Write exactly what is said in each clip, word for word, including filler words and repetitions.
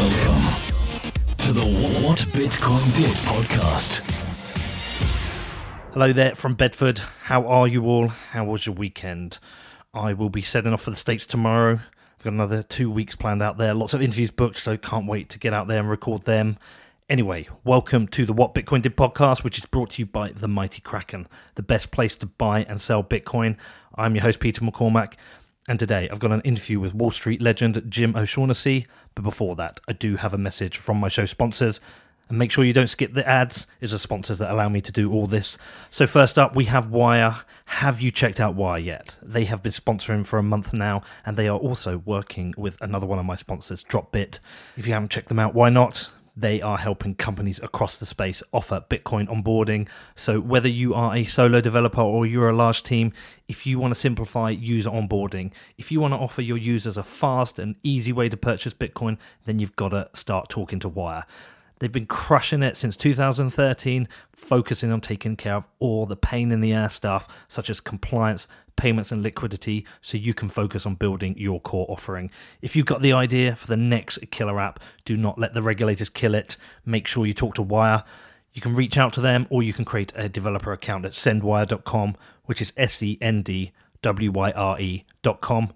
Welcome to the What Bitcoin Did podcast. Hello there from Bedford. How are you all? How was your weekend? I will be setting off for the States tomorrow. I've got another two weeks planned out there. Lots of interviews booked, so can't wait to get out there and record them. Anyway, welcome to the What Bitcoin Did podcast, which is brought to you by the Mighty Kraken, the best place to buy and sell Bitcoin. I'm your host, Peter McCormack, and today I've got an interview with Wall Street legend Jim O'Shaughnessy. But before that, I do have a message from my show sponsors. And make sure you don't skip the ads. It's the sponsors that allow me to do all this. So first up, we have Wire. Have you checked out Wire yet? They have been sponsoring for a month now, and they are also working with another one of my sponsors, Dropbit. If you haven't checked them out, why not? They are helping companies across the space offer Bitcoin onboarding. So whether you are a solo developer or you're a large team, if you want to simplify user onboarding, if you want to offer your users a fast and easy way to purchase Bitcoin, then you've got to start talking to Wire. They've been crushing it since two thousand thirteen, focusing on taking care of all the pain in the ass stuff, such as compliance, payments and liquidity, so you can focus on building your core offering. If you've got the idea for the next killer app, do not let the regulators kill it. Make sure you talk to Wire. You can reach out to them, or you can create a developer account at send wire dot com, which is S E N D W Y R E dot com.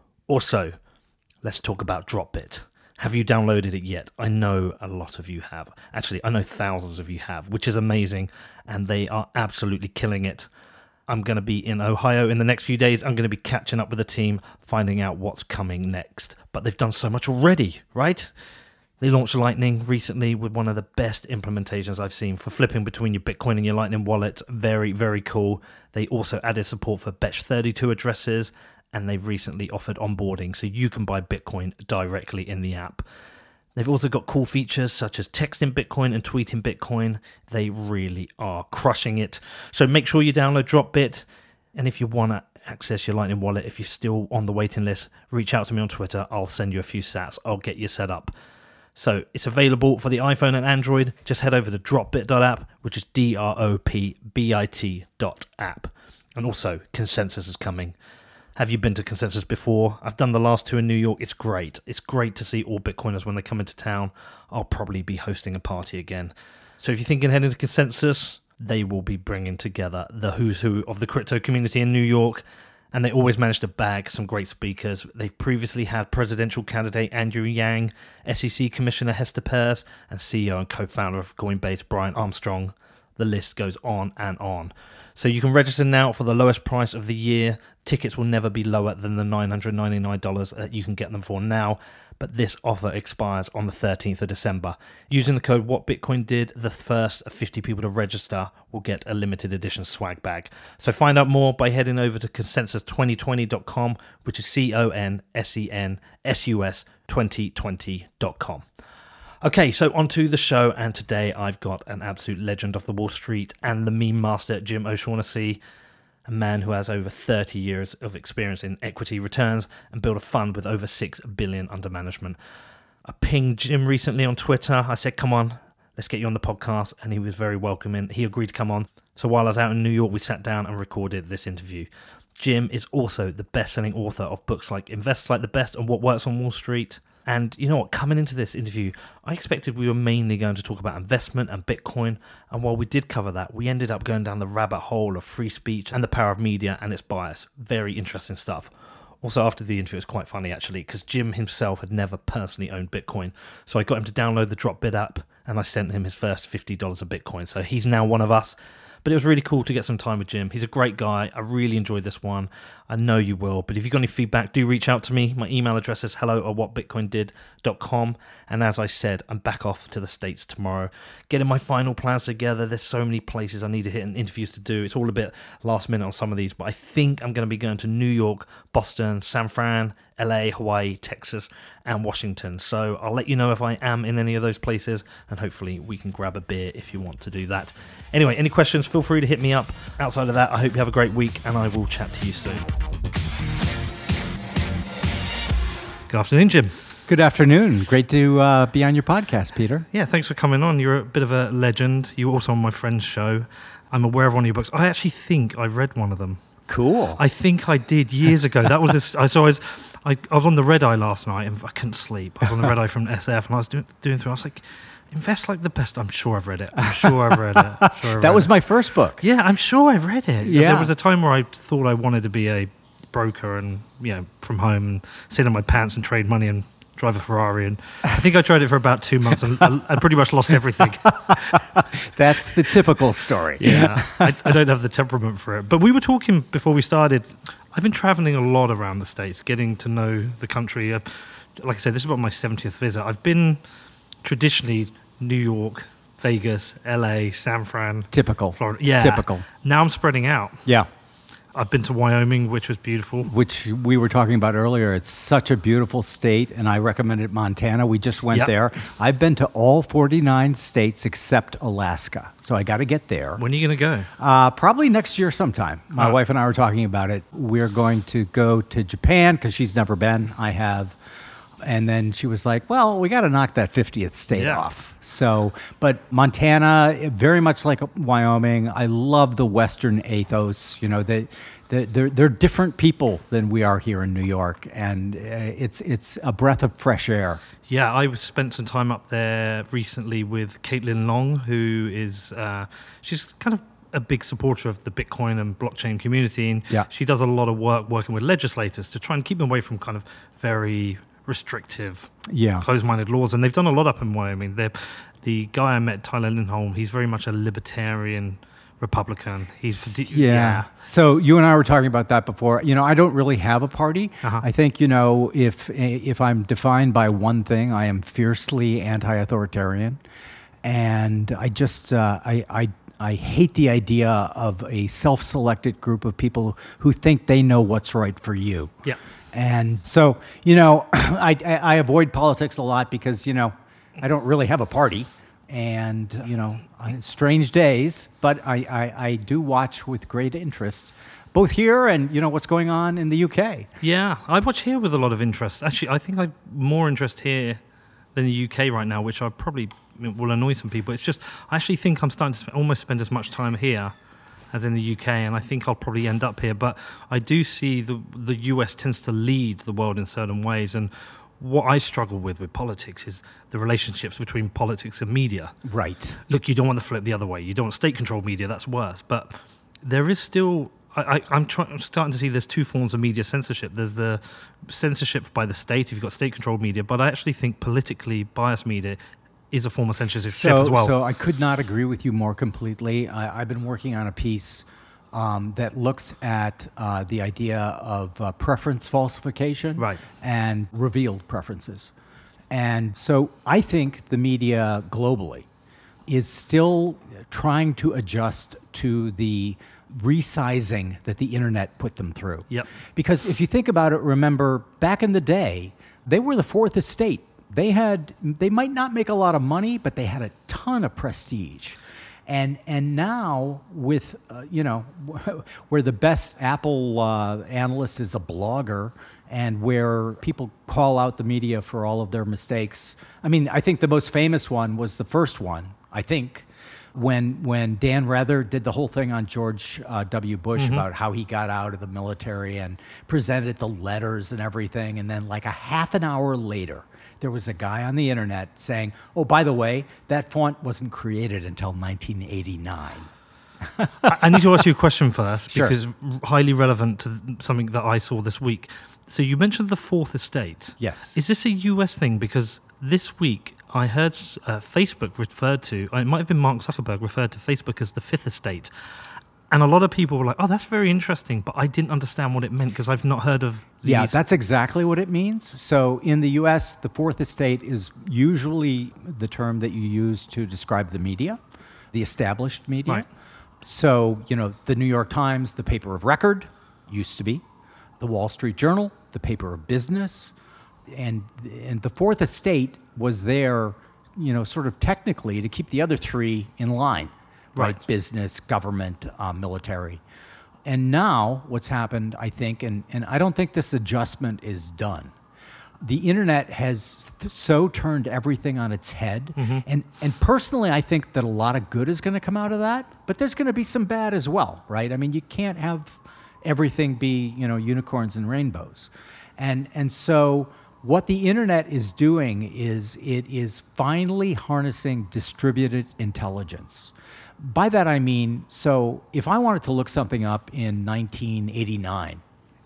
Also, let's talk about Dropbit. Have you downloaded it yet? I know a lot of you have. Actually, I know thousands of you have, which is amazing, and they are absolutely killing it. I'm going to be in Ohio in the next few days. I'm going to be catching up with the team, finding out what's coming next. But they've done so much already, right? They launched Lightning recently with one of the best implementations I've seen for flipping between your Bitcoin and your Lightning wallet. Very, very cool. They also added support for Betch thirty-two addresses, and they've recently offered onboarding so you can buy Bitcoin directly in the app. They've also got cool features such as texting Bitcoin and tweeting Bitcoin. They really are crushing it. So make sure you download Dropbit. And if you want to access your Lightning wallet, if you're still on the waiting list, reach out to me on Twitter. I'll send you a few sats. I'll get you set up. So it's available for the iPhone and Android. Just head over to dropbit dot app, which is D R O P B I T dot app. And also, Consensus is coming. Have you been to Consensus before? I've done the last two in New York. It's great. It's great to see all Bitcoiners when they come into town. I'll probably be hosting a party again. So if you're thinking heading to Consensus, they will be bringing together the who's who of the crypto community in New York, and they always manage to bag some great speakers. They've previously had presidential candidate Andrew Yang, S E C Commissioner Hester Peirce, and C E O and co-founder of Coinbase Brian Armstrong. The list goes on and on. So you can register now for the lowest price of the year. Tickets will never be lower than the nine hundred ninety-nine dollars that you can get them for now. But this offer expires on the thirteenth of December. Using the code WhatBitcoinDid, the first of fifty people to register will get a limited edition swag bag. So find out more by heading over to consensus twenty twenty dot com, which is C O N S E N S U S twenty twenty dot com. Okay, so on to the show, and today I've got an absolute legend of the Wall Street and the meme master, Jim O'Shaughnessy, a man who has over thirty years of experience in equity returns and built a fund with over six billion dollars under management. I pinged Jim recently on Twitter. I said, come on, let's get you on the podcast, and he was very welcoming. He agreed to come on. So while I was out in New York, we sat down and recorded this interview. Jim is also the best-selling author of books like Invest Like the Best and What Works on Wall Street. And you know what, coming into this interview, I expected we were mainly going to talk about investment and Bitcoin. And while we did cover that, we ended up going down the rabbit hole of free speech and the power of media and its bias. Very interesting stuff. Also, after the interview, it was quite funny, actually, because Jim himself had never personally owned Bitcoin. So I got him to download the Dropbit app, and I sent him his first fifty dollars of Bitcoin. So he's now one of us. But it was really cool to get some time with Jim. He's a great guy. I really enjoyed this one. I know you will. But if you've got any feedback, do reach out to me. My email address is hello at what bitcoin did dot com. And as I said, I'm back off to the States tomorrow, getting my final plans together. There's so many places I need to hit and interviews to do. It's all a bit last minute on some of these. But I think I'm going to be going to New York, Boston, San Fran, L A, Hawaii, Texas, and Washington. So I'll let you know if I am in any of those places, and hopefully we can grab a beer if you want to do that. Anyway, any questions, feel free to hit me up. Outside of that, I hope you have a great week, and I will chat to you soon. Good afternoon, Jim. Good afternoon. Great to uh, be on your podcast, Peter. Yeah, thanks for coming on. You're a bit of a legend. You were also on my friend's show. I'm aware of one of your books. I actually think I read one of them. Cool. I think I did years ago. That was a, so I was I, I was on the red eye last night and I couldn't sleep. I was on the red eye from S F and I was doing, doing through. I was like, Invest Like the Best. I'm sure I've read it. I'm sure I've read it. I'm sure I've that read was it. my first book. Yeah, I'm sure I've read it. Yeah. There was a time where I thought I wanted to be a broker and, you know, from home and sit in my pants and trade money and drive a Ferrari. And I think I tried it for about two months and I pretty much lost everything. That's the typical story. Yeah, I, I don't have the temperament for it. But we were talking before we started. I've been traveling a lot around the States, getting to know the country. Uh, like I said, this is about my seventieth visit. I've been traditionally New York, Vegas, L A, San Fran. Typical. Florida. Yeah. Typical. Now I'm spreading out. Yeah. I've been to Wyoming, which was beautiful. Which we were talking about earlier. It's such a beautiful state, and I recommended Montana. We just went Yep. there. I've been to all forty-nine states except Alaska, so I got to get there. When are you going to go? Uh, probably next year sometime. My Oh. wife and I were talking about it. We're going to go to Japan because she's never been. I have. And then she was like, well, we got to knock that fiftieth state Yeah. off. So, but Montana, very much like Wyoming, I love the Western ethos. You know, they, they, they're, they're different people than we are here in New York. And uh, it's, it's a breath of fresh air. Yeah, I spent some time up there recently with Caitlin Long, who is, uh, she's kind of a big supporter of the Bitcoin and blockchain community. And Yeah. she does a lot of work working with legislators to try and keep them away from kind of very restrictive, Yeah. closed-minded laws. And they've done a lot up in Wyoming. They're, the guy I met, Tyler Lindholm, he's very much a libertarian Republican. He's Yeah. So you and I were talking about that before. You know, I don't really have a party. Uh-huh. I think, you know, if if I'm defined by one thing, I am fiercely anti-authoritarian, and I just uh, I I. I hate the idea of a self-selected group of people who think they know what's right for you. Yeah. And so, you know, I, I, I avoid politics a lot because, you know, I don't really have a party. And, you know, I- strange days, but I, I, I do watch with great interest, both here and, you know, what's going on in the U K. Yeah, I watch here with a lot of interest. Actually, I think I've more interest here than the U K right now, which I probably will annoy some people. It's just, I actually think I'm starting to sp- almost spend as much time here as in the U K, and I think I'll probably end up here. But I do see the the U S tends to lead the world in certain ways, and what I struggle with with politics is the relationships between politics and media. Right. Look, you don't want to flip the other way. You don't want state-controlled media. That's worse. But there is still, I, I, I'm, try, I'm starting to see there's two forms of media censorship. There's the censorship by the state if you've got state-controlled media, but I actually think politically biased media is a form of censorship So, as well. so I could not agree with you more completely. I, I've been working on a piece um, that looks at uh, the idea of uh, preference falsification Right. and revealed preferences. And so I think the media globally is still trying to adjust to the resizing that the internet put them through. Yep. Because if you think about it, remember, back in the day, they were the fourth estate. They had, they might not make a lot of money, but they had a ton of prestige. And and now with, uh, you know, where the best Apple uh, analyst is a blogger and where people call out the media for all of their mistakes. I mean, I think the most famous one was the first one, I think, when when Dan Rather did the whole thing on George uh, W. Bush Mm-hmm. about how he got out of the military and presented the letters and everything. And then like a half an hour later, there was a guy on the internet saying, oh, by the way, that font wasn't created until nineteen eighty-nine. I, I need to ask you a question first, Sure. because highly relevant to something that I saw this week. So you mentioned the fourth estate. Yes. Is this a U S thing? Because this week I heard uh, Facebook referred to, it might have been Mark Zuckerberg referred to Facebook as the fifth estate. And a lot of people were like, oh, that's very interesting, but I didn't understand what it meant because I've not heard of these. Yeah, that's exactly what it means. So in the U S, the fourth estate is usually the term that you use to describe the media, the established media. Right. So, you know, the New York Times, the paper of record, used to be. The Wall Street Journal, the paper of business. And, and the fourth estate was there, you know, sort of technically to keep the other three in line. Right. Right. Business, government, uh, military. And now what's happened, I think, and, and I don't think this adjustment is done. The internet has th- so turned everything on its head. Mm-hmm. And, and personally, I think that a lot of good is going to come out of that, but there's going to be some bad as well, right? I mean, you can't have everything be, you know, unicorns and rainbows. And and so what the internet is doing is it is finally harnessing distributed intelligence. By that I mean, so if I wanted to look something up in nineteen eighty-nine,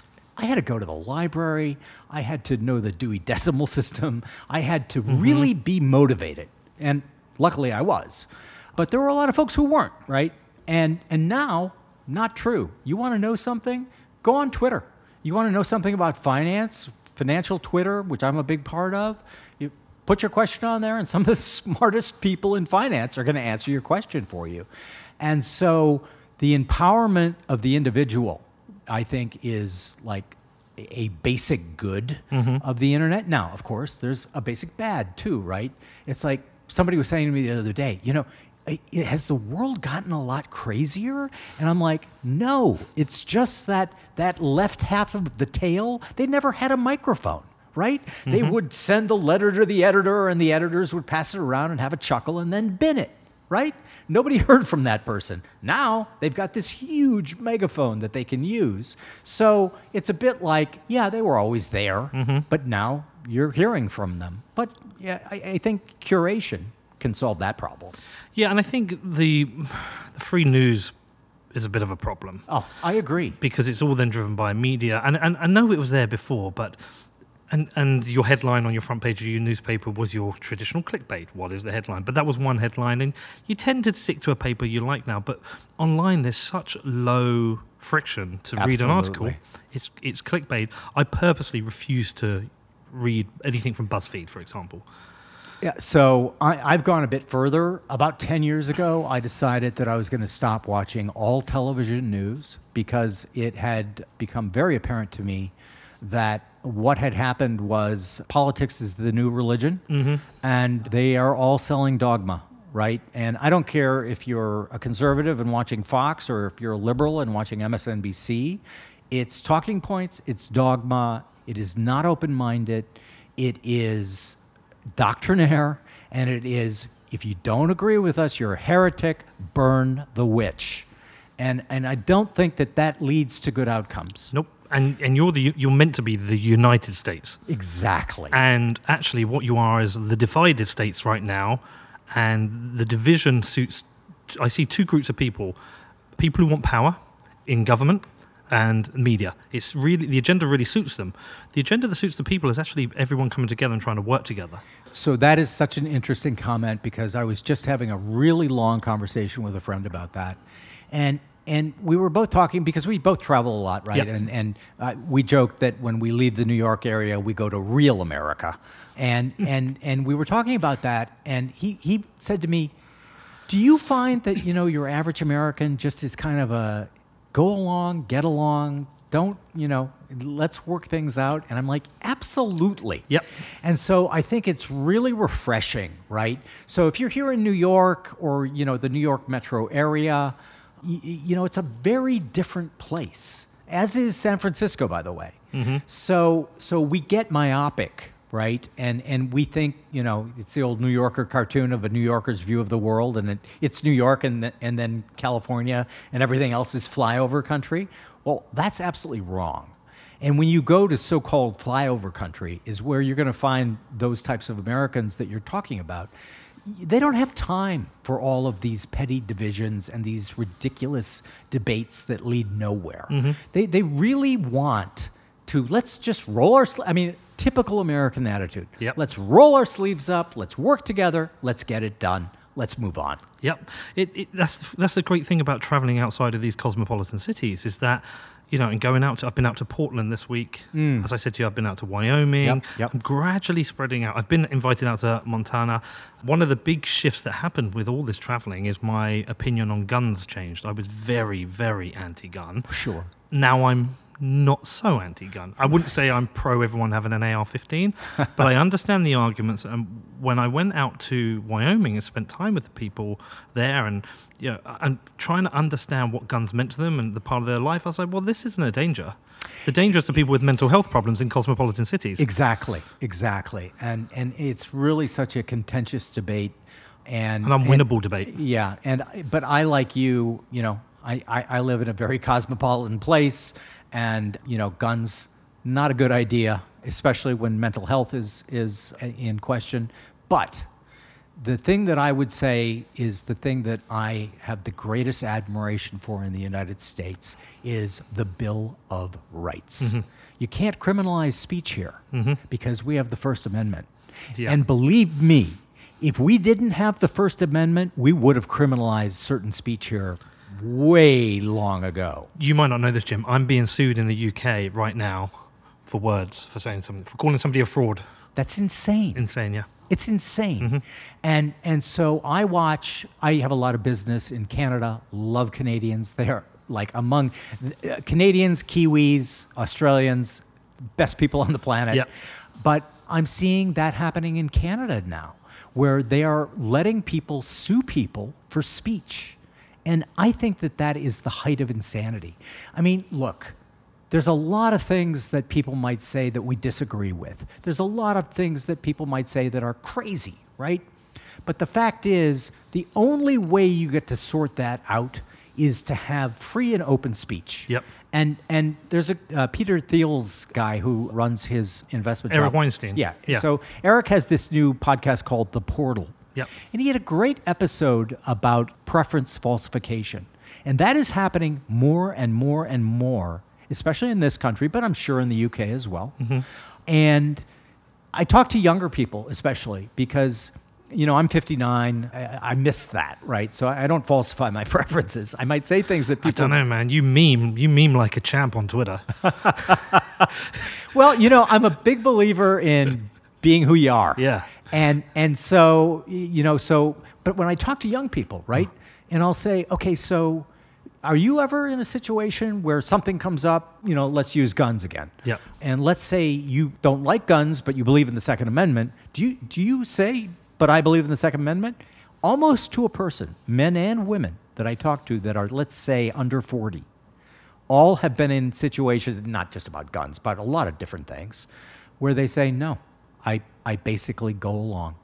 I had to go to the library, I had to know the Dewey Decimal System, I had to mm-hmm. really be motivated. And luckily I was. But there were a lot of folks who weren't, right? And and now, not true. You want to know something? Go on Twitter. You want to know something about finance? Financial Twitter, which I'm a big part of, you put your question on there and some of the smartest people in finance are going to answer your question for you. And so the empowerment of the individual, I think, is like a basic good mm-hmm. of the internet. Now, of course, there's a basic bad too, right? It's like somebody was saying to me the other day, you know, has the world gotten a lot crazier? And I'm like, no, it's just that that left half of the tail, they never had a microphone, right? Mm-hmm. They would send the letter to the editor and the editors would pass it around and have a chuckle and then bin it, right? Nobody heard from that person. Now they've got this huge megaphone that they can use. So it's a bit like, yeah, they were always there, mm-hmm. but now you're hearing from them. But yeah, I, I think curation can solve that problem. Yeah, and I think the the free news is a bit of a problem. Oh, I agree. Because it's all then driven by media. And, and I know it was there before, but and and your headline on your front page of your newspaper was your traditional clickbait. What is the headline? But that was one headline, and you tend to stick to a paper you like now. But online, there's such low friction to Absolutely. read an article. It's it's clickbait. I purposely refuse to read anything from BuzzFeed, for example. Yeah, so I, I've gone a bit further. About ten years ago, I decided that I was going to stop watching all television news because it had become very apparent to me that what had happened was politics is the new religion, mm-hmm. and they are all selling dogma, right? And I don't care if you're a conservative and watching Fox or if you're a liberal and watching M S N B C. It's talking points, it's dogma, it is not open-minded, it is doctrinaire, and it is, if you don't agree with us, you're a heretic, burn the witch. And and I don't think that that leads to good outcomes. Nope. And and you're the you're meant to be the United States. Exactly. And actually what you are is the divided states right now, and the division suits, I see two groups of people, people who want power in government and media. It's really, the agenda really suits them. The agenda that suits the people is actually everyone coming together and trying to work together. So that is such an interesting comment, because I was just having a really long conversation with a friend about that. And and we were both talking, because we both travel a lot, right? Yep. And and uh, we joke that when we leave the New York area, we go to real America. And and and we were talking about that, and he, he said to me, do you find that, you know, your average American just is kind of a go along, get along, don't, you know, let's work things out? And I'm like, absolutely. Yep. And so I think it's really refreshing, right? So if you're here in New York or, you know, the New York metro area, you, you know, it's a very different place, as is San Francisco, by the way. Mm-hmm. So so we get myopic, right? And and we think, you know, it's the old New Yorker cartoon of a New Yorker's view of the world, and it, it's New York and th- and then California, and everything else is flyover country. Well, that's absolutely wrong. And when you go to so-called flyover country is where you're going to find those types of Americans that you're talking about. They don't have time for all of these petty divisions and these ridiculous debates that lead nowhere. Mm-hmm. They they really want to, let's just roll our, sl- I mean, typical American attitude. Yep. Let's roll our sleeves up, let's work together, let's get it done, let's move on. Yep. It, it, that's, the, that's the great thing about traveling outside of these cosmopolitan cities, is that, you know, and going out to, I've been out to Portland this week. Mm. As I said to you, I've been out to Wyoming. Yep, yep. I'm gradually spreading out. I've been invited out to Montana. One of the big shifts that happened with all this traveling is my opinion on guns changed. I was very, very anti-gun. Sure. Now I'm not so anti-gun. I wouldn't say I'm pro everyone having an A R fifteen, but I understand the arguments. And when I went out to Wyoming and spent time with the people there, and you know, and trying to understand what guns meant to them and the part of their life, I was like, well, this isn't a danger. The danger is to people with mental health problems in cosmopolitan cities. Exactly, exactly. And and it's really such a contentious debate, and an unwinnable and, debate. Yeah, and but I, like you, you know, I, I, I live in a very cosmopolitan place. And, you know, guns not a good idea, especially when mental health is is in question. But the thing that I would say is the thing that I have the greatest admiration for in the United States is the Bill of Rights. Mm-hmm. You can't criminalize speech here mm-hmm. because we have the First Amendment. Yeah. And believe me, if we didn't have the First Amendment, we would have criminalized certain speech here way long ago. You might not know this, Jim. I'm being sued in the U K right now for words, for saying something, for calling somebody a fraud. That's insane. Insane, yeah. It's insane. Mm-hmm. And and so I watch, I have a lot of business in Canada, love Canadians. They are like among uh, Canadians, Kiwis, Australians, best people on the planet. Yep. But I'm seeing that happening in Canada now, where they are letting people sue people for speech. And I think that that is the height of insanity. I mean, look, there's a lot of things that people might say that we disagree with. There's a lot of things that people might say that are crazy, right? But the fact is, the only way you get to sort that out is to have free and open speech. Yep. And and there's a uh, Peter Thiel's guy who runs his investment Eric job. Weinstein. Yeah. yeah. So Eric has this new podcast called The Portal. Yep. And he had a great episode about preference falsification. And that is happening more and more and more, especially in this country, but I'm sure in the U K as well. Mm-hmm. And I talk to younger people, especially, because, you know, I'm fifty-nine. I, I miss that, right? So I don't falsify my preferences. I might say things that people... I don't know, man. You meme, you meme like a champ on Twitter. Well, you know, I'm a big believer in being who you are. Yeah. And and so, you know, so, but when I talk to young people, right, and I'll say, okay, so are you ever in a situation where something comes up, you know, let's use guns again. Yeah. And let's say you don't like guns, but you believe in the Second Amendment. Do you do you say, but I believe in the Second Amendment? Almost to a person, men and women that I talk to that are, let's say, under forty, all have been in situations, not just about guns, but a lot of different things, where they say, no, I, I basically go along.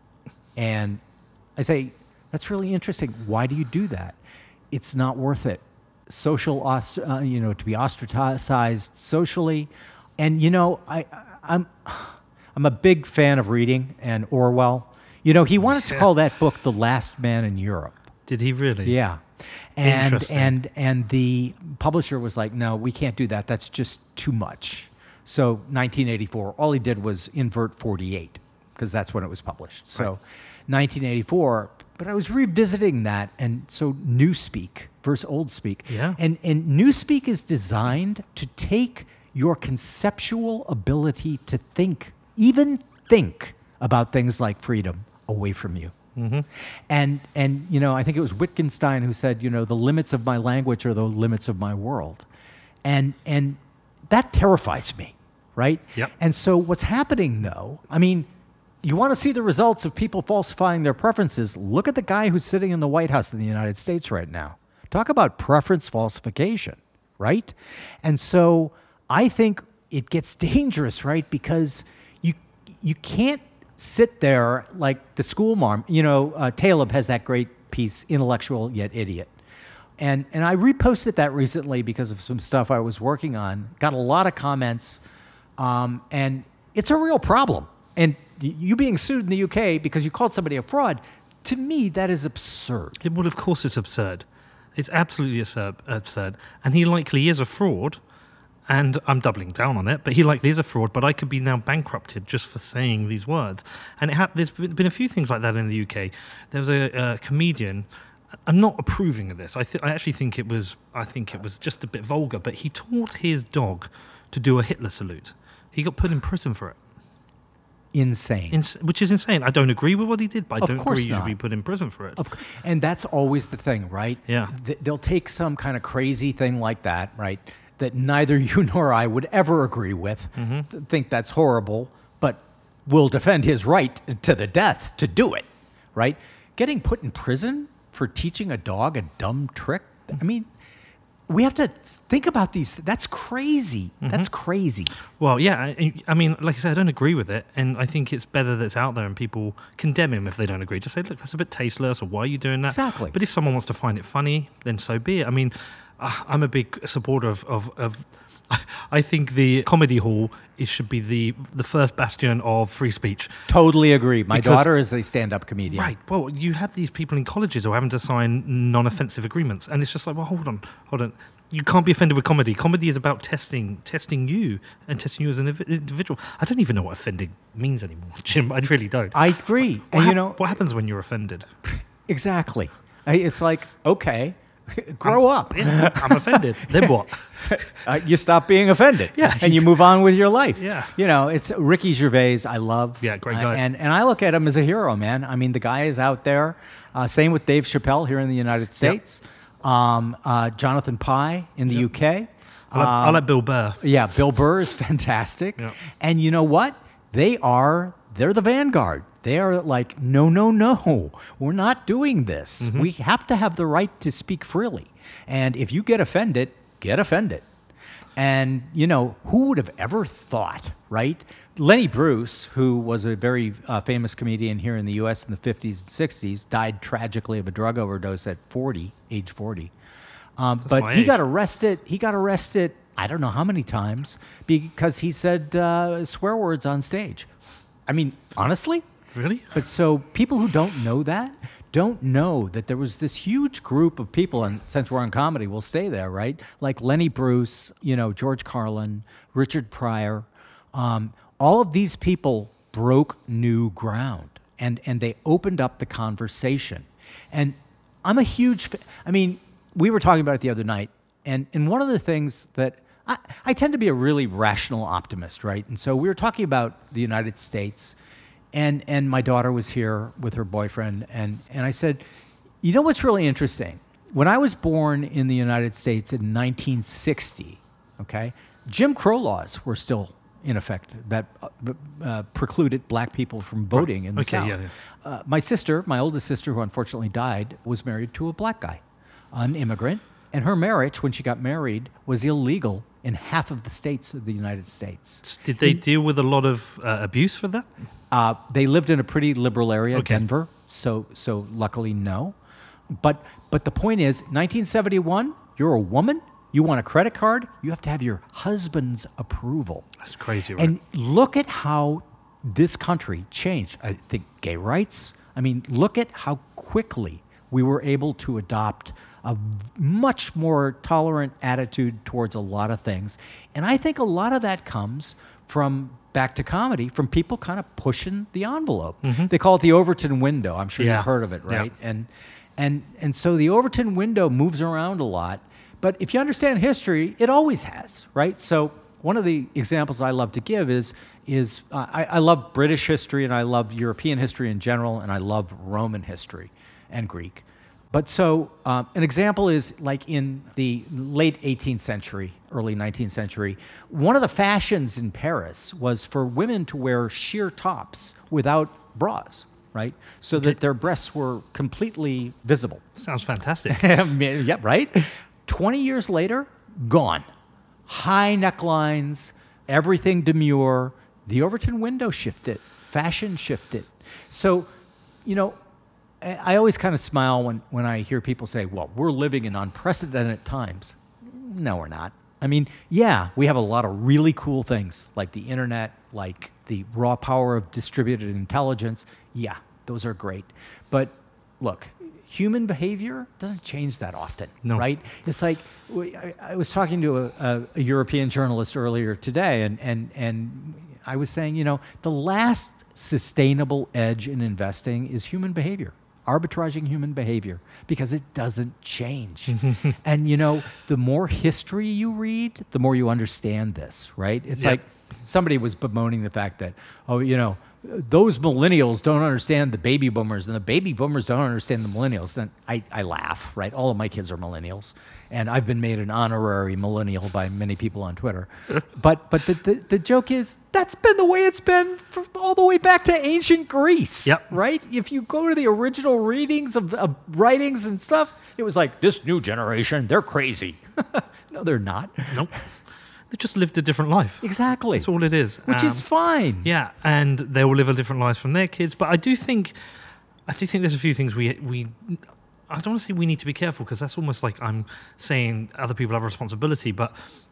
And I say, that's really interesting. Why do you do that? It's not worth it. Social, uh, you know, to be ostracized socially. And, you know, I, I'm, I'm a big fan of reading, and Orwell. You know, he wanted to call that book The Last Man in Europe. Did he really? Yeah. And, Interesting. and, and the publisher was like, no, we can't do that. That's just too much. So nineteen eighty-four, all he did was invert forty-eight, because that's when it was published. So right. nineteen eighty-four, but I was revisiting that, and so Newspeak versus Old Speak. Yeah. And, and Newspeak is designed to take your conceptual ability to think, even think about things like freedom, away from you. Mm-hmm. And, and, you know, I think it was Wittgenstein who said, you know, the limits of my language are the limits of my world. And, and that terrifies me. Right? Yep. And so what's happening, though, I mean, you want to see the results of people falsifying their preferences. Look at the guy who's sitting in the White House in the United States right now. Talk about preference falsification, right? And so I think it gets dangerous, right? Because you you can't sit there like the school mom. You know, uh, Taleb has that great piece, Intellectual Yet Idiot. And, and I reposted that recently because of some stuff I was working on. Got a lot of comments. Um, and it's a real problem. And you being sued in the U K because you called somebody a fraud, to me, that is absurd. It, well, of course it's absurd. It's absolutely absurd, absurd. And he likely is a fraud, and I'm doubling down on it, but he likely is a fraud, but I could be now bankrupted just for saying these words. And it ha- there's been a few things like that in the U K. There was a, a comedian... I'm not approving of this. I, th- I actually think it was. I think it was just a bit vulgar. But he taught his dog to do a Hitler salute. He got put in prison for it. Insane. Ins- which is insane. I don't agree with what he did, but I of don't course agree he not. should be put in prison for it. Of, and that's always the thing, right? Yeah. Th- they'll take some kind of crazy thing like that, right, that neither you nor I would ever agree with, mm-hmm. th- think that's horrible, but will defend his right to the death to do it, right? Getting put in prison for teaching a dog a dumb trick? I mean, we have to think about these. That's crazy. Mm-hmm. That's crazy. Well, yeah. I, I mean, like I said, I don't agree with it. And I think it's better that it's out there and people condemn him if they don't agree. Just say, look, that's a bit tasteless, or why are you doing that? Exactly. But if someone wants to find it funny, then so be it. I mean, uh, I'm a big supporter of, of, of I think the comedy hall it should be the the first bastion of free speech. Totally agree. My Because- daughter is a stand-up comedian. Right. Well, you have these people in colleges who are having to sign non-offensive agreements, and it's just like, well, hold on, hold on. You can't be offended with comedy. Comedy is about testing, testing you, and testing you as an inv- individual. I don't even know what offending means anymore, Jim. I really don't. I agree. what And hap- you know, what happens when you're offended? exactly. I- It's like, okay, grow up. Yeah, I'm offended. Then what? Uh, you stop being offended. Yeah, And you- you move on with your life. Yeah. You know, it's Ricky Gervais. I love. Yeah, great Uh, guy. and and I look at him as a hero, man. I mean, the guy is out there. Uh, same with Dave Chappelle here in the United States. Um, uh, Jonathan Pye in the U K. I like, I like Bill Burr. Yeah, Bill Burr is fantastic. Yeah. And you know what? They are, they're the vanguard. They are like, no, no, no, we're not doing this. Mm-hmm. We have to have the right to speak freely. And if you get offended, get offended. And, you know, who would have ever thought, right? Lenny Bruce, who was a very uh, famous comedian here in the U S in the fifties and sixties, died tragically of a drug overdose at forty, age forty. Um, but my he age. got arrested. He got arrested, I don't know how many times, because he said uh, swear words on stage. I mean, honestly? Really? But so people who don't know that don't know that there was this huge group of people, and since we're on comedy, we'll stay there, right? Like Lenny Bruce, you know, George Carlin, Richard Pryor. Um, all of these people broke new ground, and and they opened up the conversation. And I'm a huge fa- I mean, we were talking about it the other night, and, and one of the things that I, I tend to be a really rational optimist, right? And so we were talking about the United States, and and my daughter was here with her boyfriend, and, and I said, you know what's really interesting? When I was born in the United States in nineteen sixty, okay, Jim Crow laws were still in effect that uh, uh, precluded black people from voting in the Okay, South. yeah, yeah. Uh, my sister, my oldest sister, who unfortunately died, was married to a black guy, an immigrant, and her marriage, when she got married, was illegal in half of the states of the United States. Did they deal with a lot of uh, abuse for that? Uh, they lived in a pretty liberal area, Okay. Denver, so so luckily no. But but the point is, nineteen seventy-one, you're a woman, you want a credit card, you have to have your husband's approval. That's crazy, right? And look at how this country changed. I think gay rights. I mean, look at how quickly we were able to adopt a much more tolerant attitude towards a lot of things. And I think a lot of that comes from back to comedy, from people kind of pushing the envelope. They call it the Overton window. I'm sure Yeah. you've heard of it, Yeah. right? And and and so the Overton window moves around a lot. But if you understand history, it always has, right? So one of the examples I love to give is is uh, I, I love British history, and I love European history in general, and I love Roman history and Greek. But so um, an example is like in the late eighteenth century, early nineteenth century, one of the fashions in Paris was for women to wear sheer tops without bras, right? So that their breasts were completely visible. Sounds fantastic. Yep, right? twenty years later, gone. High necklines, everything demure. The Overton window shifted. Fashion shifted. So, you know, I I always kind of smile when, when I hear people say, well, we're living in unprecedented times. No, we're not. I mean, yeah, we have a lot of really cool things like the internet, like the raw power of distributed intelligence. Yeah, those are great. But look, human behavior doesn't change that often, No. right? It's like we- I, I was talking to a, a, a European journalist earlier today, and, and, and I was saying, you know, the last sustainable edge in investing is human behavior, arbitraging human behavior, because it doesn't change. And, you know, the more history you read, the more you understand this, right? It's Yep. like somebody was bemoaning the fact that, oh, you know, those millennials don't understand the baby boomers, and the baby boomers don't understand the millennials. And I, I laugh, right? All of my kids are millennials, and I've been made an honorary millennial by many people on Twitter. But but the, the, the joke is that's been the way it's been for all the way back to ancient Greece, Yep. right? If you go to the original readings of, of writings and stuff, it was like, this new generation, they're crazy. No, they're not. Nope. They just lived a different life. Exactly. That's all it is. Which is Um, fine. Yeah, and they will live a different lives from their kids. But I do think, I do think there's a few things we we. I don't want to say we need to be careful, because that's almost like I'm saying other people have a responsibility. But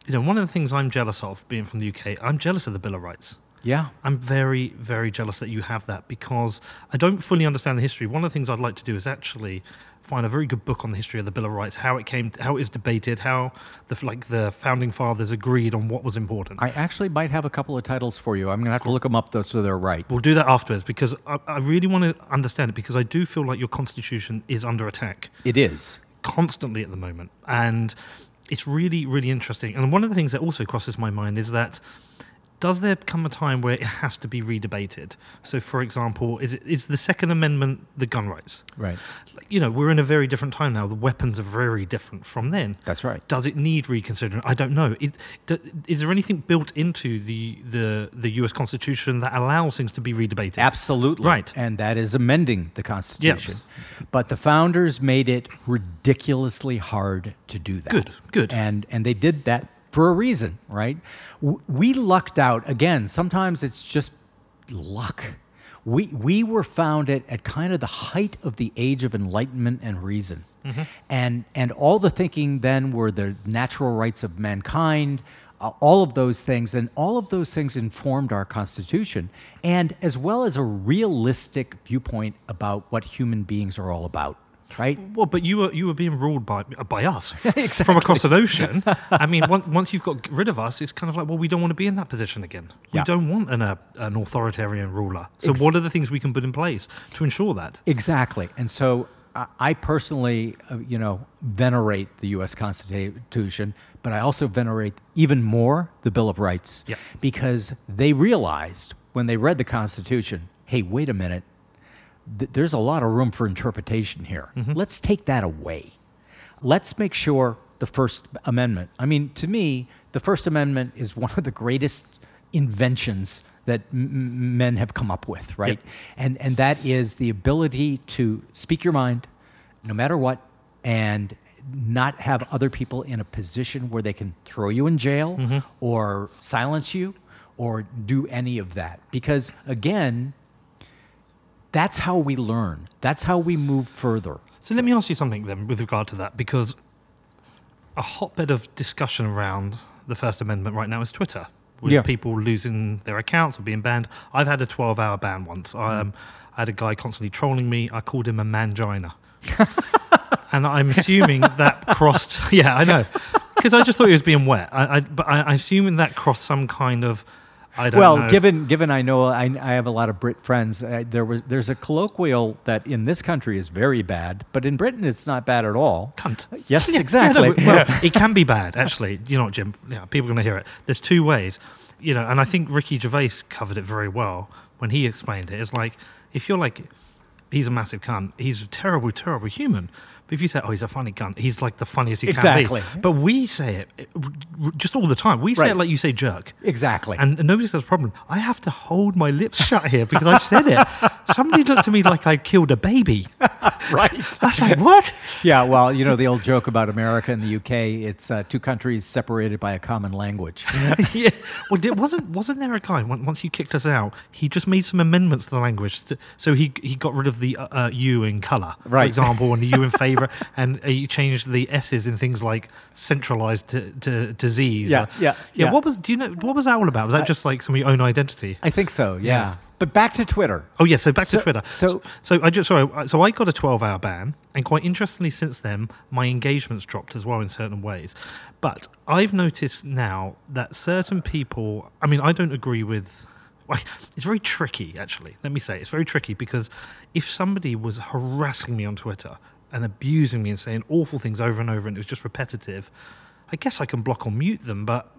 you know, one of the things I'm jealous of, being from the U K, I'm jealous of the Bill of Rights. Yeah. I'm very, very jealous that you have that, because I don't fully understand the history. One of the things I'd like to do is actually find a very good book on the history of the Bill of Rights, how it came, how it is debated, how the like the founding fathers agreed on what was important. I actually might have a couple of titles for you. I'm going to have to look them up, though, so they're right. We'll do that afterwards, because I, I really want to understand it, because I do feel like your constitution is under attack. It is. Constantly at the moment. And it's really, really interesting. And one of the things that also crosses my mind is that, does there come a time where it has to be redebated? So, for example, is it, is the Second Amendment the gun rights? Right. You know, we're in a very different time now. The weapons are very different from then. That's right. Does it need reconsidering? I don't know. It, d- is there anything built into the, the, the U S Constitution that allows things to be redebated? Absolutely. Right. And that is amending the Constitution. But the founders made it ridiculously hard to do that. Good, good. And and they did that for a reason, right? W- We lucked out. Again, sometimes it's just luck. We we were founded at kind of the height of the age of enlightenment and reason. Mm-hmm. And and all the thinking then were the natural rights of mankind, uh, all of those things, and all of those things informed our Constitution, and as well as a realistic viewpoint about what human beings are all about. Right? Well, but you were you were being ruled by by us Exactly. from across an ocean. I mean, once, once you've got rid of us, it's kind of like, well, we don't want to be in that position again. We Yeah. don't want an uh, an authoritarian ruler. So, Ex- what are the things we can put in place to ensure that? Exactly. And so I, I personally, uh, you know, venerate the U S Constitution, but I also venerate even more the Bill of Rights, Yeah. because they realized when they read the Constitution, hey, wait a minute, th- there's a lot of room for interpretation here. Let's take that away. Let's make sure the First Amendment, I mean, to me, the First Amendment is one of the greatest inventions that m- m- men have come up with, right? Yep. And and that is the ability to speak your mind, no matter what, and not have other people in a position where they can throw you in jail or silence you or do any of that. Because again, that's how we learn. That's how we move further. So let me ask you something then with regard to that, because a hotbed of discussion around the First Amendment right now is Twitter, with Yeah. people losing their accounts or being banned. I've had a twelve-hour ban once. I, um, I had a guy constantly trolling me. I called him a mangina. And I'm assuming that crossed... Yeah, I know. Because I just thought he was being wet. I, I, but I, I'm assuming that crossed some kind of... I don't Well, know. given given I know I, I have a lot of Brit friends, uh, there was there's a colloquial that in this country is very bad, but in Britain it's not bad at all. Cunt. Yes, Yeah, exactly. yeah, no, well, it can be bad, actually. You know what, Jim? Yeah, people are going to hear it. There's two ways, you know, and I think Ricky Gervais covered it very well when he explained it. It's like, if you're like, he's a massive cunt, he's a terrible, terrible human. But if you say, oh, he's a funny cunt, he's like the funniest he Exactly. can be. But we say it it just all the time. We say Right. it like you say jerk. Exactly. And, and nobody says problem. I have to hold my lips shut here because I've said it. Somebody looked at me like I killed a baby. right. I was like, what? Yeah, well, you know the old joke about America and the U K, it's uh, two countries separated by a common language. Yeah. Well, it wasn't wasn't there a guy on- once you kicked us out? He just made some amendments to the language, to, so he he got rid of the uh, uh, U in colour, for Right. example, and the U in favour, and he changed the S's in things like centralised to, to disease. Yeah, or- yeah, yeah. yeah. What was do you know? What was that all about? Was that just like some of your own identity? I think so, yeah. Yeah. But back to Twitter. Oh yeah, so back So- to Twitter. so- so I just sorry. So I got a twelve-hour ban, and quite interestingly, since then, my engagement's dropped as well in certain ways. But I've noticed now that certain people. I mean, I don't agree with. Like, it's very tricky, actually. Let me say it's very tricky because if somebody was harassing me on Twitter and abusing me and saying awful things over and over, and it was just repetitive, I guess I can block or mute them, but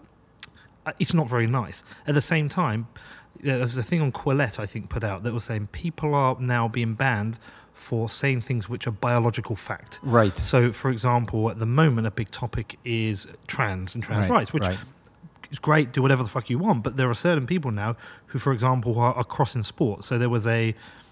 it's not very nice. At the same time, there was a thing on Quillette, I think, put out that was saying people are now being banned for saying things which are biological fact. Right. So, for example, at the moment, a big topic is trans and trans Right, rights, which right. is great, do whatever the fuck you want, but there are certain people now who, for example, are, are crossing sport. So there was a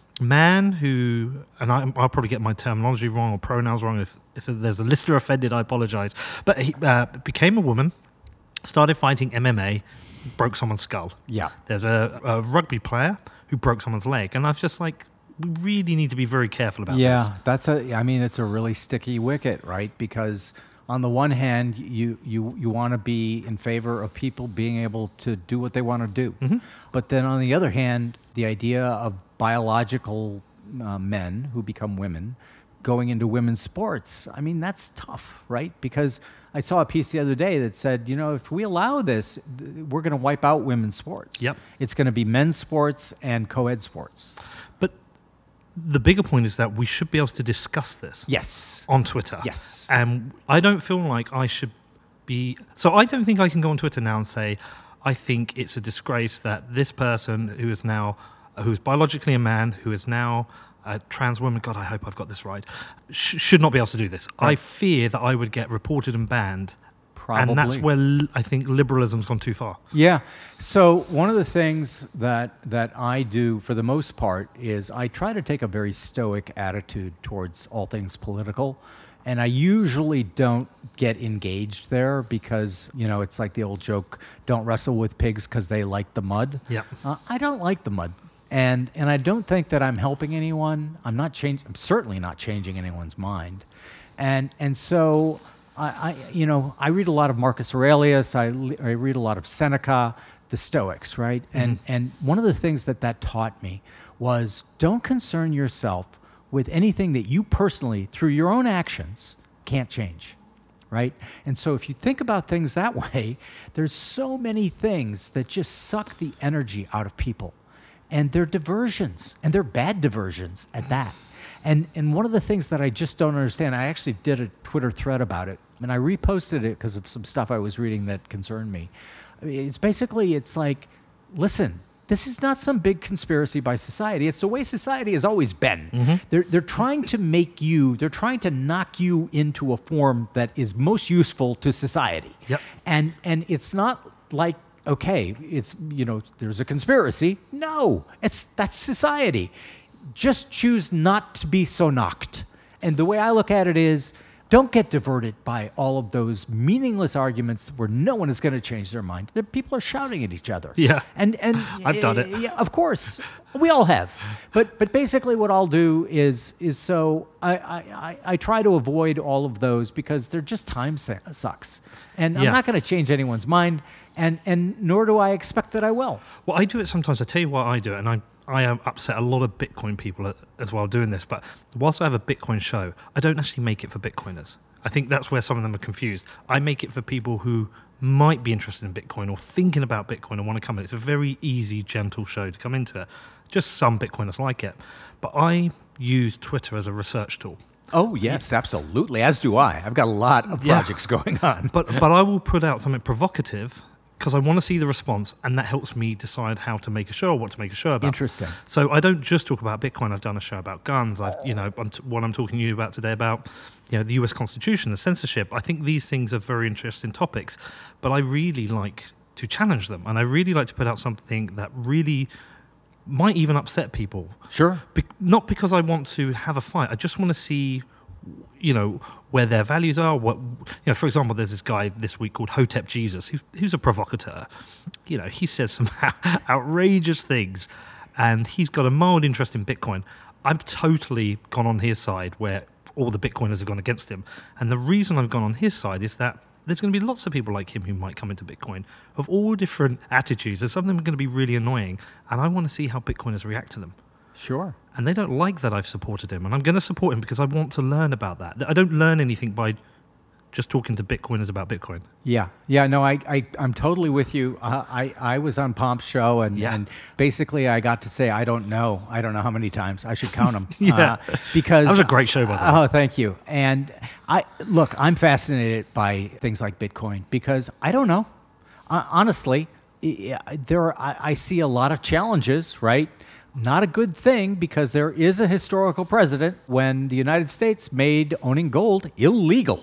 man who, and I, I'll probably get my terminology wrong or pronouns wrong. If, if there's a listener offended, I apologise. But he uh, became a woman, started fighting M M A, broke someone's skull. Yeah. There's a, a rugby player who broke someone's leg. And I was just like, we really need to be very careful about Yeah, this. that's a. I mean, it's a really sticky wicket, right? Because on the one hand, you you you want to be in favor of people being able to do what they want to do, Mm-hmm. but then on the other hand, the idea of biological uh, men who become women going into women's sports, I mean, that's tough, right? Because I saw a piece the other day that said, you know, if we allow this, th- we're going to wipe out women's sports. Yep. It's going to be men's sports and co-ed sports. But the bigger point is that we should be able to discuss this Yes. on Twitter. Yes. And I don't feel like I should be... So I don't think I can go on Twitter now and say, I think it's a disgrace that this person who is now, who is biologically a man, who is now a trans woman, God, I hope I've got this right, sh- should not be able to do this. Right. I fear that I would get reported and banned. Probably. And that's where l- I think liberalism's gone too far. Yeah. So one of the things that that I do for the most part is I try to take a very stoic attitude towards all things political. And I usually don't get engaged there because, you know, it's like the old joke, don't wrestle with pigs because they like the mud. Yeah. Uh, I don't like the mud. And and I don't think that I'm helping anyone. I'm not changing. I'm certainly not changing anyone's mind. And and so I, I you know I read a lot of Marcus Aurelius. I, le- I read a lot of Seneca, the Stoics, right? And and one of the things that that taught me was don't concern yourself with anything that you personally, through your own actions, can't change. Right? And so if you think about things that way, there's so many things that just suck the energy out of people. And they're diversions, and they're bad diversions at that. And and one of the things that I just don't understand, I actually did a Twitter thread about it, and I reposted it because of some stuff I was reading that concerned me. I mean, it's basically, it's like, listen, this is not some big conspiracy by society. It's the way society has always been. Mm-hmm. They're they're trying to make you, they're trying to knock you into a form that is most useful to society. Yep. And and it's not like, okay, it's, you know, there's a conspiracy. No, it's that's society. Just choose not to be so knocked. And the way I look at it is, don't get diverted by all of those meaningless arguments where no one is going to change their mind. The people are shouting at each other. Yeah. And and I've done it. Yeah, of course. We all have. But but basically what I'll do is is so I, I, I, I try to avoid all of those because they're just time sa- sucks. And I'm Yeah. not going to change anyone's mind, and, and nor do I expect that I will. Well, I do it sometimes. I tell you why I do it, and I I um, upset a lot of Bitcoin people as well doing this. But whilst I have a Bitcoin show, I don't actually make it for Bitcoiners. I think that's where some of them are confused. I make it for people who might be interested in Bitcoin or thinking about Bitcoin and want to come in. It's a very easy, gentle show to come into it. Just some Bitcoiners like it. But I use Twitter as a research tool. Oh, yes, absolutely. As do I. I've got a lot of Yeah. projects going on. But but I will put out something provocative because I want to see the response, and that helps me decide how to make a show or what to make a show about. Interesting. So I don't just talk about Bitcoin. I've done a show about guns. I've you know I'm t- what I'm talking to you about today about you know the U S Constitution, the censorship. I think these things are very interesting topics, but I really like to challenge them, and I really like to put out something that really might even upset people. Sure. Be- not because I want to have a fight. I just want to see, you know, where their values are. What, you know, for example, there's this guy this week called Hotep Jesus, who, who's a provocateur. You know, he says some outrageous things, and he's got a mild interest in Bitcoin. I've totally gone on his side where all the Bitcoiners have gone against him. And the reason I've gone on his side is that there's going to be lots of people like him who might come into Bitcoin of all different attitudes. There's some of them going to be really annoying, and I want to see how Bitcoiners react to them. Sure. And they don't like that I've supported him, and I'm going to support him because I want to learn about that. I don't learn anything by just talking to Bitcoiners about Bitcoin. Yeah, yeah, no, I, I, I'm totally with you. Uh, I, I was on Pomp's show, and, Yeah. and basically I got to say, I don't know. I don't know how many times. I should count them. Yeah. Uh, because That was a great show, by the way. Oh, thank you. And I look, I'm fascinated by things like Bitcoin because I don't know. Uh, honestly, I- I- there are, I, I see a lot of challenges, right? Not a good thing because there is a historical precedent when the United States made owning gold illegal.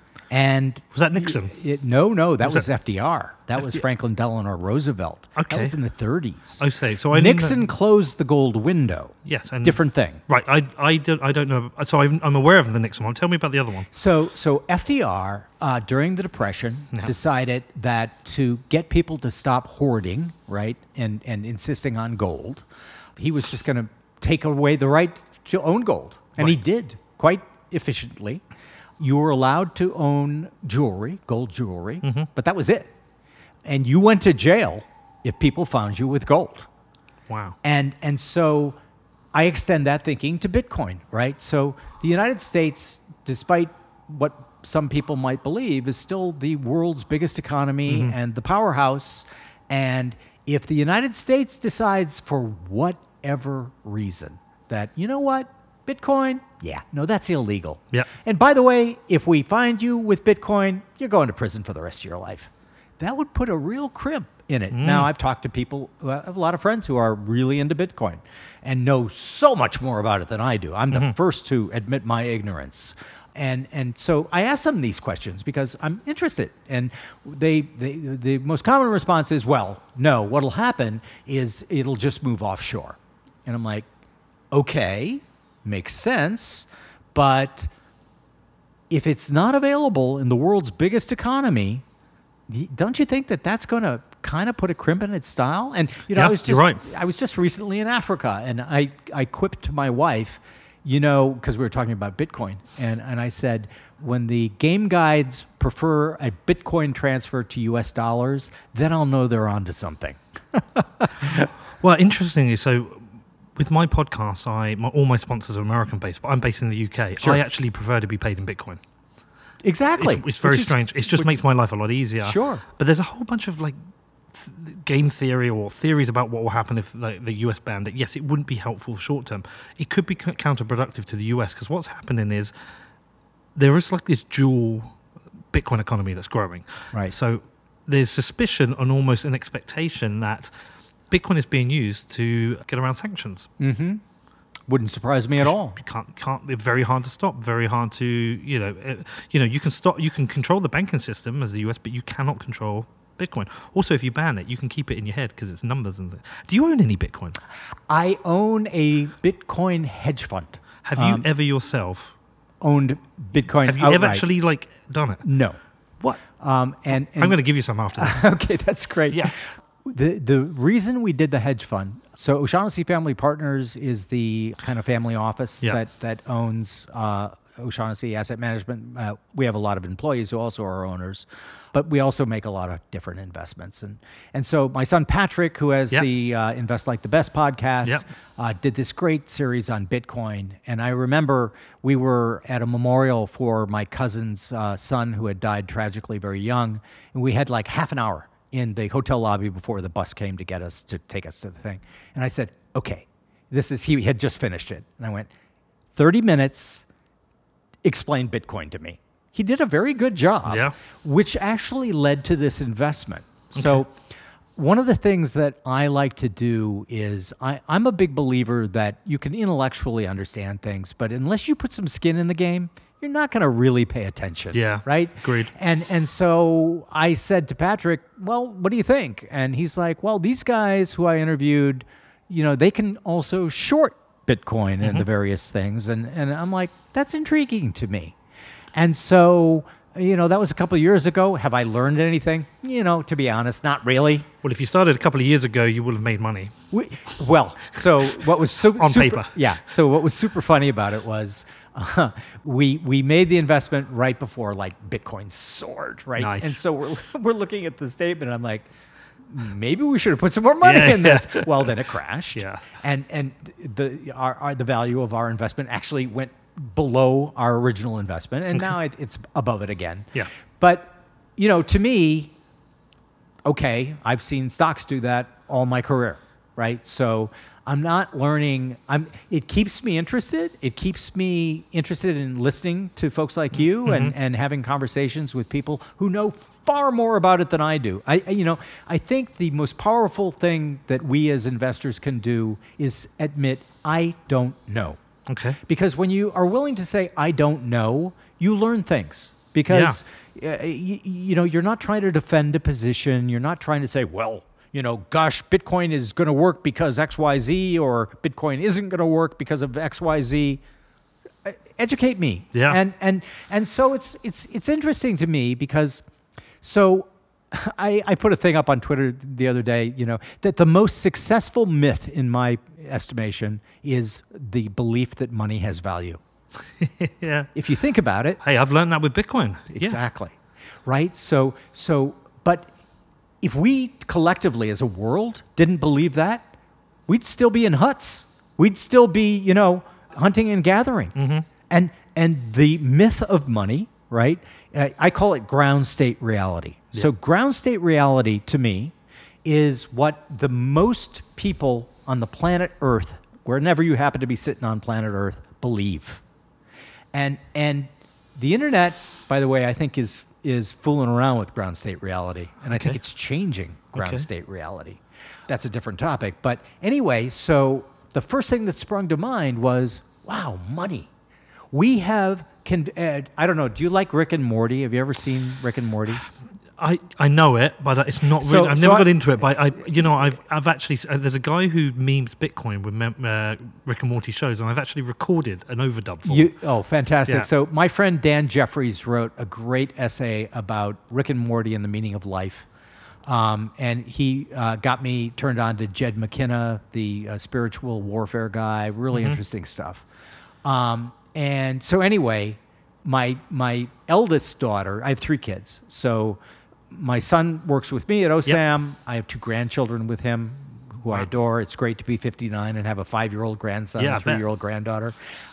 And Was that Nixon? It, no, no, that was, Was that- F D R. That was F D R? Franklin Delano Roosevelt. Okay. That was in the thirties. I say, so I didn't Nixon know- closed the gold window. Yes, and Different thing. Right, I, I, don't, I don't know. So I'm, I'm aware of the Nixon one. Tell me about the other one. So, so F D R uh, during the Depression Yeah. decided that to get people to stop hoarding, right, and and insisting on gold, he was just going to take away the right to own gold, and he Right. did quite efficiently. you were allowed to own jewelry, gold jewelry, Mm-hmm. but that was it. And you went to jail if people found you with gold. Wow. And and so I extend that thinking to Bitcoin, right? So the United States, despite what some people might believe, is still the world's biggest economy Mm-hmm. and the powerhouse. And if the United States decides for whatever reason that, you know what, Bitcoin, yeah, no, that's illegal. Yep. And by the way, if we find you with Bitcoin, you're going to prison for the rest of your life. That would put a real crimp in it. Now, I've talked to people, I have a lot of friends who are really into Bitcoin and know so much more about it than I do. I'm the first to admit my ignorance. And and so I ask them these questions because I'm interested. And they, they the most common response is, well, no, what'll happen is it'll just move offshore. And I'm like, okay, makes sense, but if it's not available in the world's biggest economy, don't you think that that's going to kind of put a crimp in its style? And you know, Yeah, I was you're just right. I was just recently in Africa, and I I quipped to my wife, you know, because we were talking about Bitcoin, and and I said, when the game guides prefer a Bitcoin transfer to U S dollars, then I'll know they're onto something. Well, interestingly, so with my podcast, I my, all my sponsors are American based, but I'm based in the U K. Sure. I actually prefer to be paid in Bitcoin. Exactly. It's, it's very Which is- strange. It just which- makes my life a lot easier. Sure. But there's a whole bunch of like th- game theory or theories about what will happen if like, the U S banned it. Yes, it wouldn't be helpful short term. It could be c- counterproductive to the U S because what's happening is there is like this dual Bitcoin economy that's growing. Right. So there's suspicion and almost an expectation that Bitcoin is being used to get around sanctions. Wouldn't surprise me at all. You can't can't it's very hard to stop, very hard to you know uh, you know you can stop you can control the banking system as the U S, but you cannot control Bitcoin. Also, if you ban it, you can keep it in your head because it's numbers. And the, do you own any Bitcoin? I own a Bitcoin hedge fund. Have you ever yourself? Owned Bitcoin Have you outright. ever actually like done it? No. What? Um, and, and I'm going to give you some after this. okay, that's great. Yeah. The the reason we did the hedge fund, so O'Shaughnessy Family Partners is the kind of family office Yeah. that that owns uh, O'Shaughnessy Asset Management. Uh, we have a lot of employees who also are owners, but we also make a lot of different investments. And and so my son Patrick, who has Yeah. the uh, Invest Like the Best podcast, Yeah. uh, did this great series on Bitcoin. And I remember we were at a memorial for my cousin's uh, son who had died tragically very young, and we had like half an hour in the hotel lobby before the bus came to get us to take us to the thing. And I said, okay, this is, he had just finished it. And I went, thirty minutes, explain Bitcoin to me. He did a very good job, Yeah. which actually led to this investment. So one of the things that I like to do is I, I'm a big believer that you can intellectually understand things, but unless you put some skin in the game, you're not going to really pay attention. Yeah, Right? agreed. And and so I said to Patrick, well, what do you think? And he's like, well, these guys who I interviewed, you know, they can also short Bitcoin and the various things. And, and I'm like, that's intriguing to me. And so, you know, that was a couple of years ago. Have I learned anything? You know, to be honest, not really. Well, if you started a couple of years ago, you would have made money. We, well, so what was so, On super, paper. yeah. So what was super funny about it was uh, we we made the investment right before like Bitcoin soared, right? Nice. And so we're we're looking at the statement, and I'm like, maybe we should have put some more money Yeah. in this. Well, then it crashed. Yeah. And and the our, our the value of our investment actually went below our original investment, and now it, it's above it again. Yeah. But you know, to me, okay, I've seen stocks do that all my career, right? So I'm not learning. I'm. It keeps me interested. It keeps me interested in listening to folks like you and, and having conversations with people who know far more about it than I do. I, I- you know, I think the most powerful thing that we as investors can do is admit I don't know. Okay. Because when you are willing to say, I don't know, you learn things. Because, uh, you, you know, you're not trying to defend a position. You're not trying to say, well, you know, gosh, Bitcoin is going to work because X Y Z, or Bitcoin isn't going to work because of X Y Z. Uh, Educate me. Yeah. And and and so it's it's it's interesting to me because, so I, I put a thing up on Twitter the other day, you know, that the most successful myth in my estimation is the belief that money has value. Yeah. If you think about it. Hey, I've learned that with Bitcoin. Exactly. Right? So, so, but if we collectively as a world didn't believe that, we'd still be in huts. We'd still be, you know, hunting and gathering. Mm-hmm. And, and the myth of money, right? Uh, I call it ground state reality. Yeah. So ground state reality to me is what the most people on the planet Earth, wherever you happen to be sitting on planet Earth, believe. And, and the internet, by the way, I think is is fooling around with ground state reality. And I Okay. think it's changing ground Okay. state reality. That's a different topic. But anyway, so the first thing that sprung to mind was, wow, money. We have, con- uh, I don't know, do you like Rick and Morty? Have you ever seen Rick and Morty? I, I know it, but it's not So- really. I've so never I- got into it. But I, you know, I've I've actually uh, there's a guy who memes Bitcoin with mem- uh, Rick and Morty shows, and I've actually recorded an overdub for. You, him. oh, fantastic. Yeah. So my friend Dan Jeffries wrote a great essay about Rick and Morty and the meaning of life. Um, and he uh, got me turned on to Jed McKenna, the uh, spiritual warfare guy. Really Mm-hmm. interesting stuff. Um, and so anyway, my my eldest daughter, I have three kids. So my son works with me at O SAM. I have two grandchildren with him who I Wow. adore. It's great to be fifty-nine and have a five-year-old grandson, Yeah, I a bet. three-year-old granddaughter.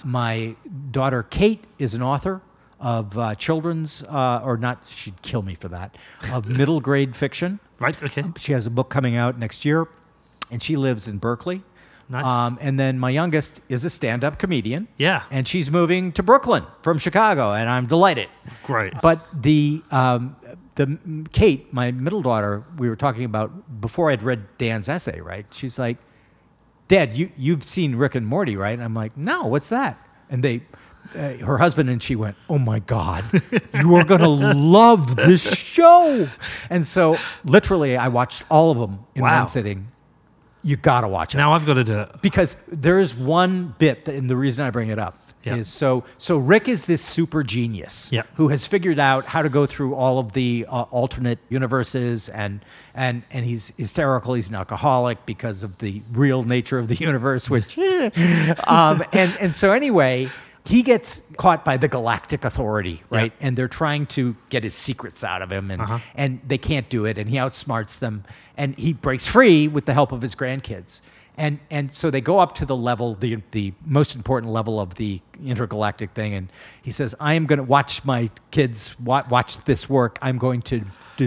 My daughter Kate is an author of uh, children's, uh, or not, she'd kill me for that, of middle grade fiction. Right. Okay. She has a book coming out next year, and she lives in Berkeley. Nice. Um, and then my youngest is a stand-up comedian. Yeah. And she's moving to Brooklyn from Chicago, and I'm delighted. Great. But the um, the Kate, my middle daughter, we were talking about before I'd read Dan's essay, right? She's like, "Dad, you you've seen Rick and Morty, right?" And I'm like, "No, what's that?" And they, uh, her husband and she went, "Oh my God, you are gonna love this show!" And so, literally, I watched all of them in Wow. one sitting. You gotta watch it Now I've got to do it. because there is one bit, that, and the reason I bring it up Yeah. is so so Rick is this super genius Yeah. who has figured out how to go through all of the uh, alternate universes, and and and he's hysterical. He's an alcoholic because of the real nature of the universe, which um, and and so anyway. He gets caught by the Galactic Authority, right? Yeah. And they're trying to get his secrets out of him, and Uh-huh. and they can't do it, and he outsmarts them, and he breaks free with the help of his grandkids. And and so they go up to the level, the the most important level of the intergalactic thing, and he says, "I am going to watch my kids watch, watch this work. I'm going to